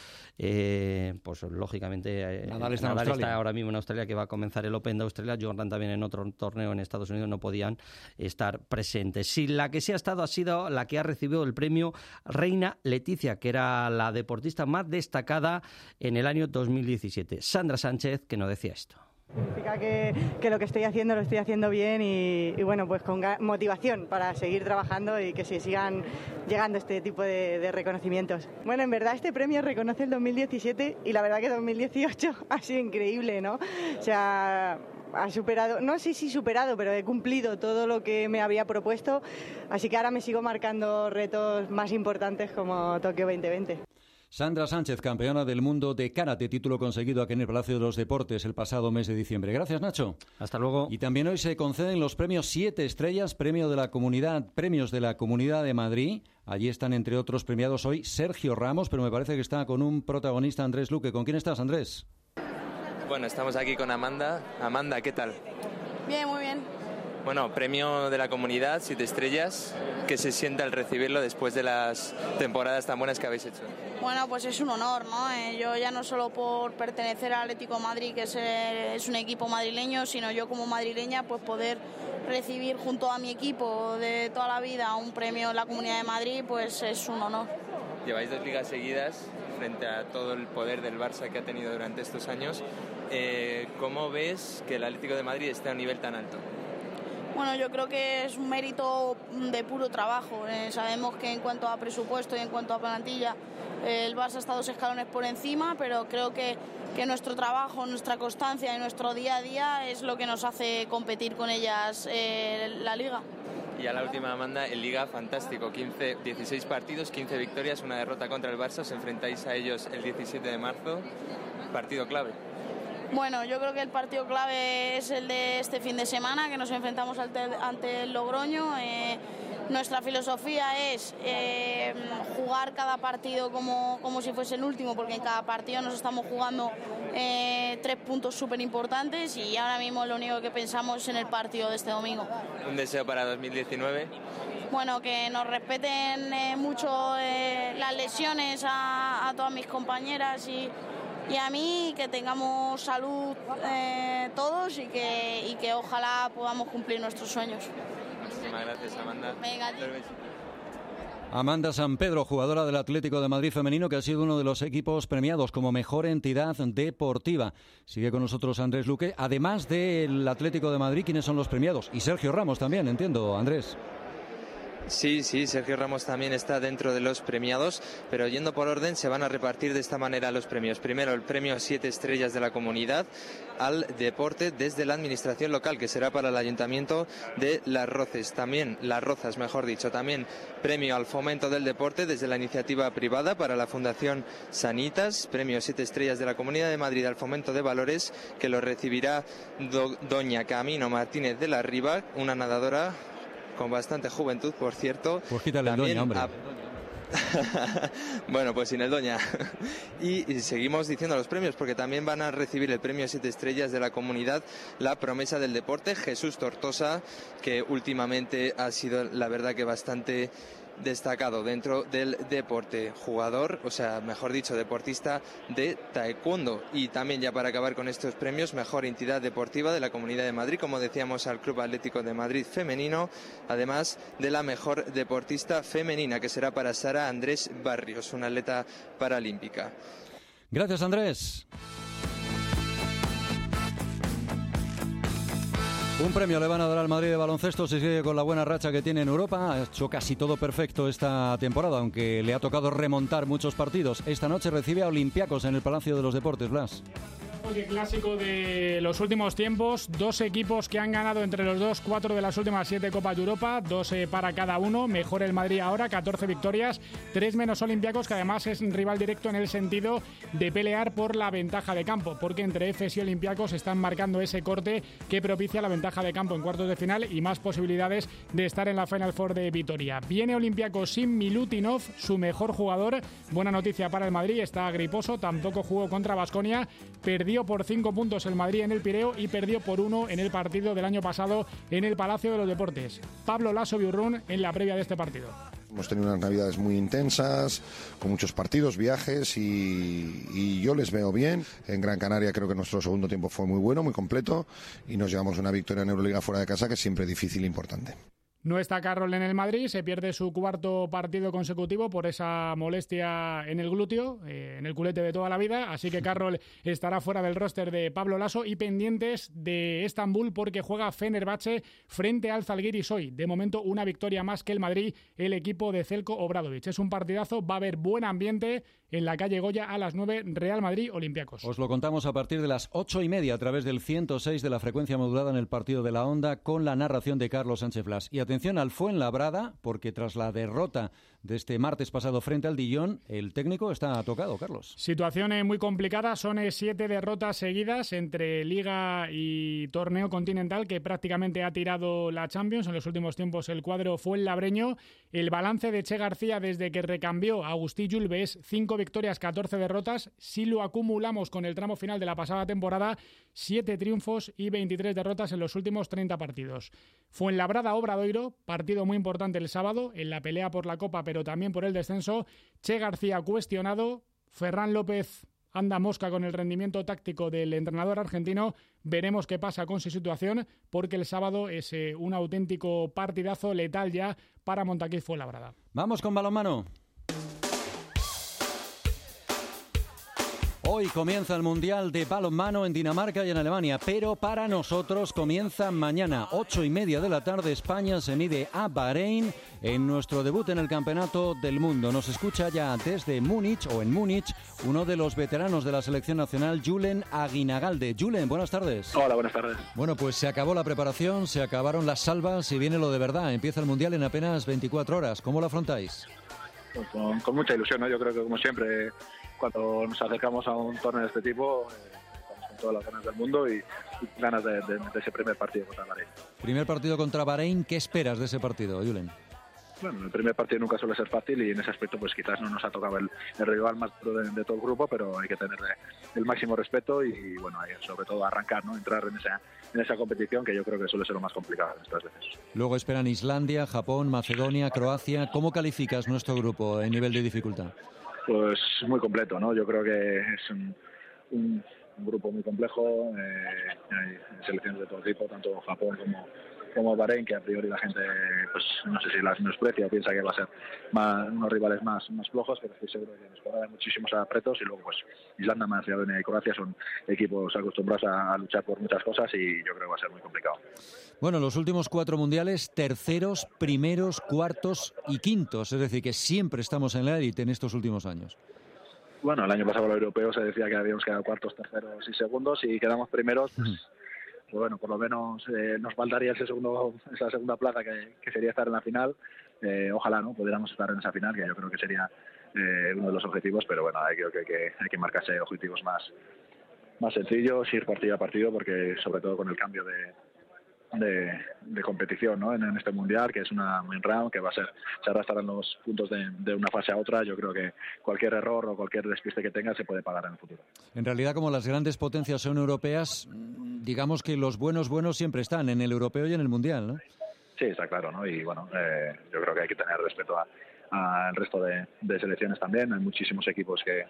eh, pues lógicamente eh, Nadal, está, Nadal en está ahora mismo en Australia, que va a comenzar el Open de Australia. John Ram también en otro torneo en Estados Unidos, no podían estar presentes. Sí, la que sí ha estado ha sido la que ha recibido el premio Reina Leticia, que era la deportista más destacada en el año dos mil diecisiete. Sandra Sánchez, que nos decía esto. Significa que, que lo que estoy haciendo lo estoy haciendo bien y, y bueno, pues con motivación para seguir trabajando y que se sigan llegando este tipo de, de reconocimientos. Bueno, en verdad este premio reconoce el dos mil diecisiete y la verdad que dos mil dieciocho ha sido increíble, ¿no? O sea, ha superado, no sé si superado, pero he cumplido todo lo que me había propuesto, así que ahora me sigo marcando retos más importantes como Tokio veinte veinte. Sandra Sánchez, campeona del mundo de karate, título conseguido aquí en el Palacio de los Deportes el pasado mes de diciembre. Gracias, Nacho. Hasta luego. Y también hoy se conceden los premios Siete Estrellas, premio de la comunidad, premios de la Comunidad de Madrid. Allí están, entre otros, premiados hoy Sergio Ramos, pero me parece que está con un protagonista, Andrés Luque. ¿Con quién estás, Andrés? Bueno, estamos aquí con Amanda. Amanda, ¿qué tal? Bien, muy bien. Bueno, premio de la comunidad, Siete Estrellas. ¿Qué se siente al recibirlo después de las temporadas tan buenas que habéis hecho? Bueno, pues es un honor, ¿no? Eh, yo ya no solo por pertenecer al Atlético de Madrid, que es, eh, es un equipo madrileño, sino yo como madrileña, pues poder recibir junto a mi equipo de toda la vida un premio en la Comunidad de Madrid, pues es un honor. Lleváis dos ligas seguidas frente a todo el poder del Barça que ha tenido durante estos años. Eh, ¿Cómo ves que el Atlético de Madrid esté a un nivel tan alto? Bueno, yo creo que es un mérito de puro trabajo. Eh, sabemos que en cuanto a presupuesto y en cuanto a plantilla, eh, el Barça está dos escalones por encima, pero creo que, que nuestro trabajo, nuestra constancia y nuestro día a día es lo que nos hace competir con ellas eh, la Liga. Y a la última, Amanda, en Liga, fantástico, quince, dieciséis partidos, quince victorias, una derrota contra el Barça, os enfrentáis a ellos el diecisiete de marzo, partido clave. Bueno, yo creo que el partido clave es el de este fin de semana, que nos enfrentamos ante, ante el Logroño. Eh, nuestra filosofía es eh, jugar cada partido como, como si fuese el último, porque en cada partido nos estamos jugando eh, tres puntos súper importantes y ahora mismo lo único que pensamos es en el partido de este domingo. ¿Un deseo para dos mil diecinueve? Bueno, que nos respeten eh, mucho eh, las lesiones a, a todas mis compañeras y... y a mí, que tengamos salud eh, todos y que, y que ojalá podamos cumplir nuestros sueños. Muchísimas gracias, Amanda. Venga, a ti. Amanda San Pedro, jugadora del Atlético de Madrid femenino, que ha sido uno de los equipos premiados como mejor entidad deportiva. Sigue con nosotros Andrés Luque. Además del Atlético de Madrid, ¿quiénes son los premiados? Y Sergio Ramos también, entiendo, Andrés. Sí, sí, Sergio Ramos también está dentro de los premiados, pero yendo por orden se van a repartir de esta manera los premios. Primero el premio Siete Estrellas de la Comunidad al deporte desde la administración local, que será para el Ayuntamiento de Las Rozas. También, Las Rozas, mejor dicho, también premio al fomento del deporte desde la iniciativa privada para la Fundación Sanitas, premio Siete Estrellas de la Comunidad de Madrid al fomento de valores, que lo recibirá do, doña Camino Martínez de la Riva, una nadadora con bastante juventud, por cierto. Pues quítale el doña, hombre. A... bueno, pues sin el doña. y, y seguimos diciendo los premios, porque también van a recibir el premio Siete Estrellas de la Comunidad la promesa del deporte, Jesús Tortosa, que últimamente ha sido, la verdad, que bastante destacado dentro del deporte, jugador, o sea, mejor dicho, deportista de taekwondo. Y también, ya para acabar con estos premios, mejor entidad deportiva de la Comunidad de Madrid, como decíamos, al Club Atlético de Madrid femenino, además de la mejor deportista femenina, que será para Sara Andrés Barrios, una atleta paralímpica. Gracias, Andrés. Un premio le van a dar al Madrid de baloncesto, se sigue con la buena racha que tiene en Europa. Ha hecho casi todo perfecto esta temporada, aunque le ha tocado remontar muchos partidos. Esta noche recibe a Olympiacos en el Palacio de los Deportes, Blas. El clásico de los últimos tiempos, dos equipos que han ganado entre los dos cuatro de las últimas siete Copas de Europa, dos eh, para cada uno. Mejor el Madrid ahora, catorce victorias, tres menos Olympiacos, que además es rival directo en el sentido de pelear por la ventaja de campo, porque entre Efes y Olympiacos están marcando ese corte que propicia la ventaja de campo en cuartos de final y más posibilidades de estar en la Final Four de Vitoria. Viene Olympiacos sin Milutinov, su mejor jugador. Buena noticia para el Madrid, está griposo, tampoco jugó contra Baskonia, perdió por cinco puntos el Madrid en el Pireo y perdió por uno en el partido del año pasado en el Palacio de los Deportes. Pablo Laso Biurrún en la previa de este partido. Hemos tenido unas navidades muy intensas, con muchos partidos, viajes y, y yo les veo bien. En Gran Canaria creo que nuestro segundo tiempo fue muy bueno, muy completo y nos llevamos una victoria en Euroliga fuera de casa, que es siempre difícil e importante. No está Carroll en el Madrid, se pierde su cuarto partido consecutivo por esa molestia en el glúteo, eh, en el culete de toda la vida, así que Carroll estará fuera del roster de Pablo Laso y pendientes de Estambul porque juega Fenerbahce frente al Zalgiris hoy. De momento una victoria más que el Madrid, el equipo de Zeljko Obradovic. Es un partidazo, va a haber buen ambiente en la calle Goya a las nueve, Real Madrid-Olympiacos. Os lo contamos a partir de las ocho y media a través del ciento seis de la frecuencia modulada en el partido de la Onda con la narración de Carlos Sánchez Blas. Y atención al Fuenlabrada, porque tras la derrota de este martes pasado frente al Dijon, el técnico está tocado, Carlos. Situación muy complicada, son siete derrotas seguidas entre Liga y Torneo Continental, que prácticamente ha tirado la Champions en los últimos tiempos el cuadro fuenlabreño. El balance de Che García desde que recambió a Agustí Julve es cinco victorias, catorce derrotas. Si lo acumulamos con el tramo final de la pasada temporada, siete triunfos y veintitrés derrotas en los últimos treinta partidos. Fuenlabrada-Obradoiro, partido muy importante el sábado, en la pelea por la Copa, pero también por el descenso. Che García cuestionado, Ferran López anda mosca con el rendimiento táctico del entrenador argentino. Veremos qué pasa con su situación, porque el sábado es eh, un auténtico partidazo letal ya para Montaquí Fuenlabrada. Vamos con balonmano. Hoy comienza el Mundial de Balonmano en Dinamarca y en Alemania, pero para nosotros comienza mañana, ocho y media de la tarde. España se mide a Bahrein en nuestro debut en el Campeonato del Mundo. Nos escucha ya desde Múnich, o en Múnich, uno de los veteranos de la selección nacional, Julen Aguinagalde. Julen, buenas tardes. Hola, buenas tardes. Bueno, pues se acabó la preparación, se acabaron las salvas y viene lo de verdad. Empieza el Mundial en apenas veinticuatro horas. ¿Cómo lo afrontáis? Pues con, con mucha ilusión, ¿no? Yo creo que, como siempre, cuando nos acercamos a un torneo de este tipo, eh, estamos con todas las ganas del mundo y, y ganas de, de, de ese primer partido contra Bahrein. Primer partido contra Bahrein, ¿qué esperas de ese partido, Julen? Bueno, el primer partido nunca suele ser fácil y en ese aspecto pues quizás no nos ha tocado el, el rival más duro de, de todo el grupo, pero hay que tenerle el máximo respeto y, y bueno, hay, sobre todo arrancar, ¿no? Entrar en esa, en esa competición, que yo creo que suele ser lo más complicado en estas veces. Luego esperan Islandia, Japón, Macedonia, Croacia. ¿Cómo calificas nuestro grupo en nivel de dificultad? Pues muy completo, ¿no? Yo creo que es un, un, un grupo muy complejo, eh, hay selecciones de todo tipo, tanto Japón como, como Bahrein, que a priori la gente, pues no sé si las menosprecia o piensa que va a ser más, unos rivales más, más flojos, pero estoy seguro que nos podrán dar muchísimos apretos. Y luego pues Islandia, Macedonia y Croacia son equipos acostumbrados a, a luchar por muchas cosas y yo creo que va a ser muy complicado. Bueno, los últimos cuatro mundiales, terceros, primeros, cuartos y quintos, es decir, que siempre estamos en la élite en estos últimos años. Bueno, el año pasado los europeos se decía que habíamos quedado cuartos, terceros y segundos, y quedamos primeros, pues, pues bueno, por lo menos eh, nos faltaría ese segundo, esa segunda plaza que, que sería estar en la final. Eh, ojalá no pudiéramos estar en esa final, que yo creo que sería eh, uno de los objetivos, pero bueno, hay, creo que, que hay que marcarse objetivos más, más sencillos, ir partido a partido, porque sobre todo con el cambio de De, de competición, ¿no? en, en este mundial, que es una main round, que va a ser, se arrastrarán los puntos de, de una fase a otra. Yo creo que cualquier error o cualquier despiste que tenga se puede pagar en el futuro. En realidad, como las grandes potencias son europeas, digamos que los buenos buenos siempre están en el europeo y en el mundial, ¿no? Sí, está claro, ¿no? Y bueno, eh, yo creo que hay que tener respeto al resto de, de selecciones también. Hay muchísimos equipos que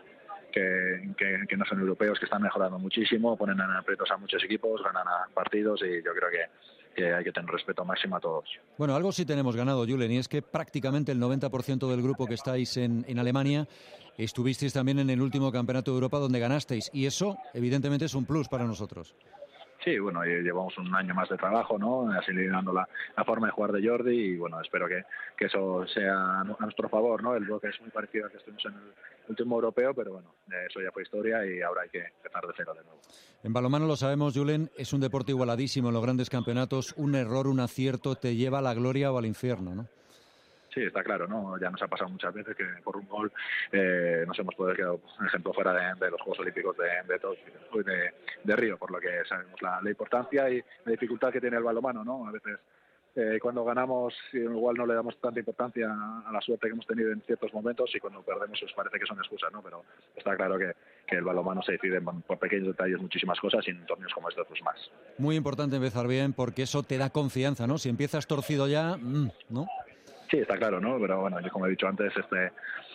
Que, que, que no son europeos, que están mejorando muchísimo, ponen en aprietos a muchos equipos, ganan a partidos, y yo creo que, que hay que tener respeto máximo a todos. Bueno, algo sí tenemos ganado, Julen, y es que prácticamente el noventa por ciento del grupo que estáis en, en Alemania estuvisteis también en el último Campeonato de Europa donde ganasteis, y eso evidentemente es un plus para nosotros. Sí, bueno, llevamos un año más de trabajo, ¿no? Asimilando la, la forma de jugar de Jordi, y bueno, espero que, que eso sea a nuestro favor, ¿no? El bloque es muy parecido al que estuvimos en el último europeo, pero bueno, eso ya fue historia y ahora hay que empezar de cero de nuevo. En balonmano lo sabemos, Julen, es un deporte igualadísimo en los grandes campeonatos. Un error, un acierto te lleva a la gloria o al infierno, ¿no? Sí, está claro, ¿no? Ya nos ha pasado muchas veces que por un gol eh, nos hemos podido quedar, por ejemplo, fuera de, de los Juegos Olímpicos de, de, de, de, de Río, por lo que sabemos la, la importancia y la dificultad que tiene el balonmano, ¿no? A veces eh, cuando ganamos igual no le damos tanta importancia a la suerte que hemos tenido en ciertos momentos, y cuando perdemos pues parece que son excusas, ¿no? Pero está claro que, que el balonmano se decide por pequeños detalles muchísimas cosas, y en torneos como estos pues más. Muy importante empezar bien, porque eso te da confianza, ¿no? Si empiezas torcido ya, mmm, ¿no? Sí, está claro, ¿no? Pero bueno, yo como he dicho antes, este,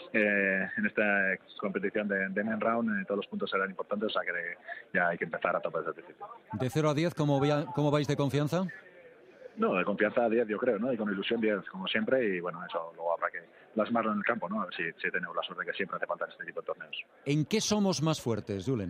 eh, en esta competición de, de main round eh, todos los puntos serán importantes, o sea que ya hay que empezar a tope desde el principio. De cero a diez, ¿cómo, ¿cómo vais de confianza? No, de confianza diez yo creo, ¿no? Y con ilusión diez, como siempre, y bueno, eso luego habrá que plasmarlo en el campo, ¿no? A ver si, si tenemos la suerte que siempre hace falta en este tipo de torneos. ¿En qué somos más fuertes, Julen?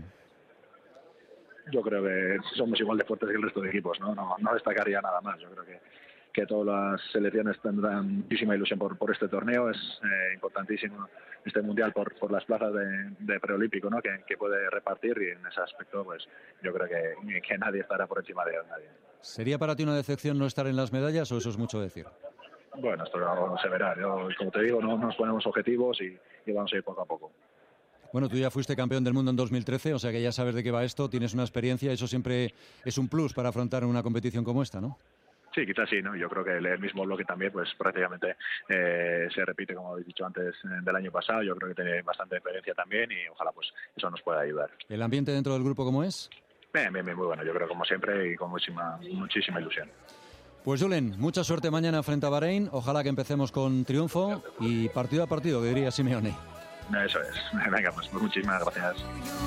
Yo creo que somos igual de fuertes que el resto de equipos, ¿no? No, no destacaría nada más. Yo creo que que todas las selecciones tendrán muchísima ilusión por, por este torneo. Es eh, importantísimo este mundial por, por las plazas de, de preolímpico, ¿no? que, que puede repartir, y en ese aspecto pues yo creo que, que nadie estará por encima de nadie. ¿Sería para ti una decepción no estar en las medallas, o eso es mucho decir? Bueno, esto no se verá. Yo, como te digo, no nos ponemos objetivos y, y vamos a ir poco a poco. Bueno, tú ya fuiste campeón del mundo en dos mil trece, o sea que ya sabes de qué va esto, tienes una experiencia, eso siempre es un plus para afrontar una competición como esta, ¿no? Sí, quizás sí, ¿no? Yo creo que el mismo bloque también, pues prácticamente eh, se repite, como habéis dicho antes, del año pasado. Yo creo que tiene bastante experiencia también, y ojalá pues eso nos pueda ayudar. ¿El ambiente dentro del grupo cómo es? Bien, bien, bien, muy bueno. Yo creo como siempre y con muchísima, muchísima ilusión. Pues Julen, mucha suerte mañana frente a Bahrein. Ojalá que empecemos con triunfo y partido a partido, que diría Simeone. Eso es. Venga, pues muchísimas gracias.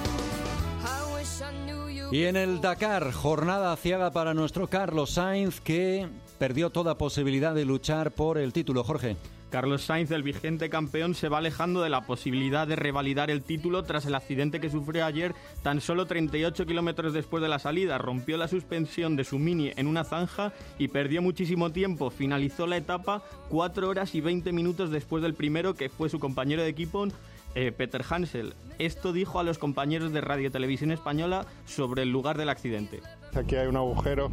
Y en el Dakar, jornada aciaga para nuestro Carlos Sainz, que perdió toda posibilidad de luchar por el título, Jorge. Carlos Sainz, el vigente campeón, se va alejando de la posibilidad de revalidar el título tras el accidente que sufrió ayer tan solo treinta y ocho kilómetros después de la salida. Rompió la suspensión de su Mini en una zanja y perdió muchísimo tiempo. Finalizó la etapa cuatro horas y veinte minutos después del primero, que fue su compañero de equipo, eh, Peter Hansel. Esto dijo a los compañeros de Radio Televisión Española sobre el lugar del accidente. Aquí hay un agujero,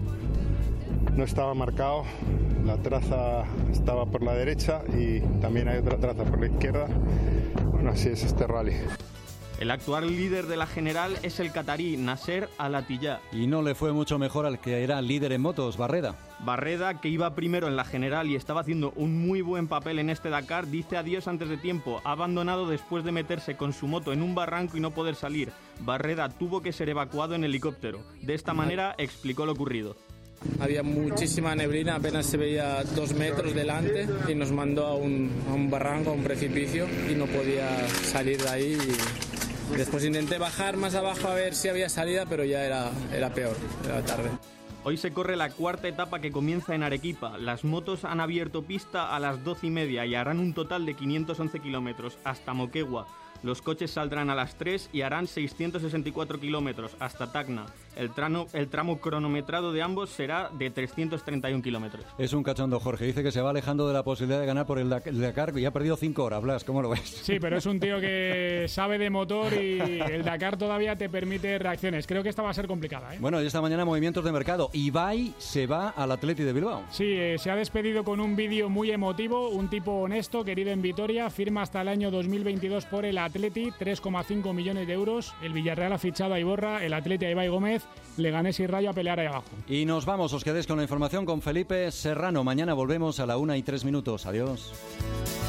no estaba marcado, la traza estaba por la derecha y también hay otra traza por la izquierda. Bueno, así es este rally. El actual líder de la general es el catarí Nasser Al-Attiyah. Y no le fue mucho mejor al que era líder en motos, Barreda. Barreda, que iba primero en la general y estaba haciendo un muy buen papel en este Dakar, dice adiós antes de tiempo. Ha abandonado después de meterse con su moto en un barranco y no poder salir. Barreda tuvo que ser evacuado en helicóptero. De esta manera explicó lo ocurrido. Había muchísima neblina, apenas se veía dos metros delante y nos mandó a un, a un barranco, a un precipicio y no podía salir de ahí. Y después intenté bajar más abajo a ver si había salida, pero ya era, era peor, era tarde. Hoy se corre la cuarta etapa que comienza en Arequipa. Las motos han abierto pista a las doce y media y harán un total de quinientos once kilómetros hasta Moquegua. Los coches saldrán a las tres y harán seiscientos sesenta y cuatro kilómetros hasta Tacna. El tramo, el tramo cronometrado de ambos será de trescientos treinta y un kilómetros. Es un cachondo, Jorge. Dice que se va alejando de la posibilidad de ganar por el Dakar y ha perdido cinco horas. Blas, ¿cómo lo ves? Sí, pero es un tío que sabe de motor y el Dakar todavía te permite reacciones. Creo que esta va a ser complicada, ¿eh? Bueno, y esta mañana movimientos de mercado. Ibai se va al Athletic de Bilbao. Sí, eh, se ha despedido con un vídeo muy emotivo. Un tipo honesto, querido en Vitoria. Firma hasta el año dos mil veintidós por el Athletic, tres coma cinco millones de euros. El Villarreal ha fichado a Iborra, el Athletic a Ibai Gómez, Leganés y Rayo a pelear ahí abajo. Y nos vamos, os quedéis con la información con Felipe Serrano. Mañana volvemos a la una y tres minutos. Adiós.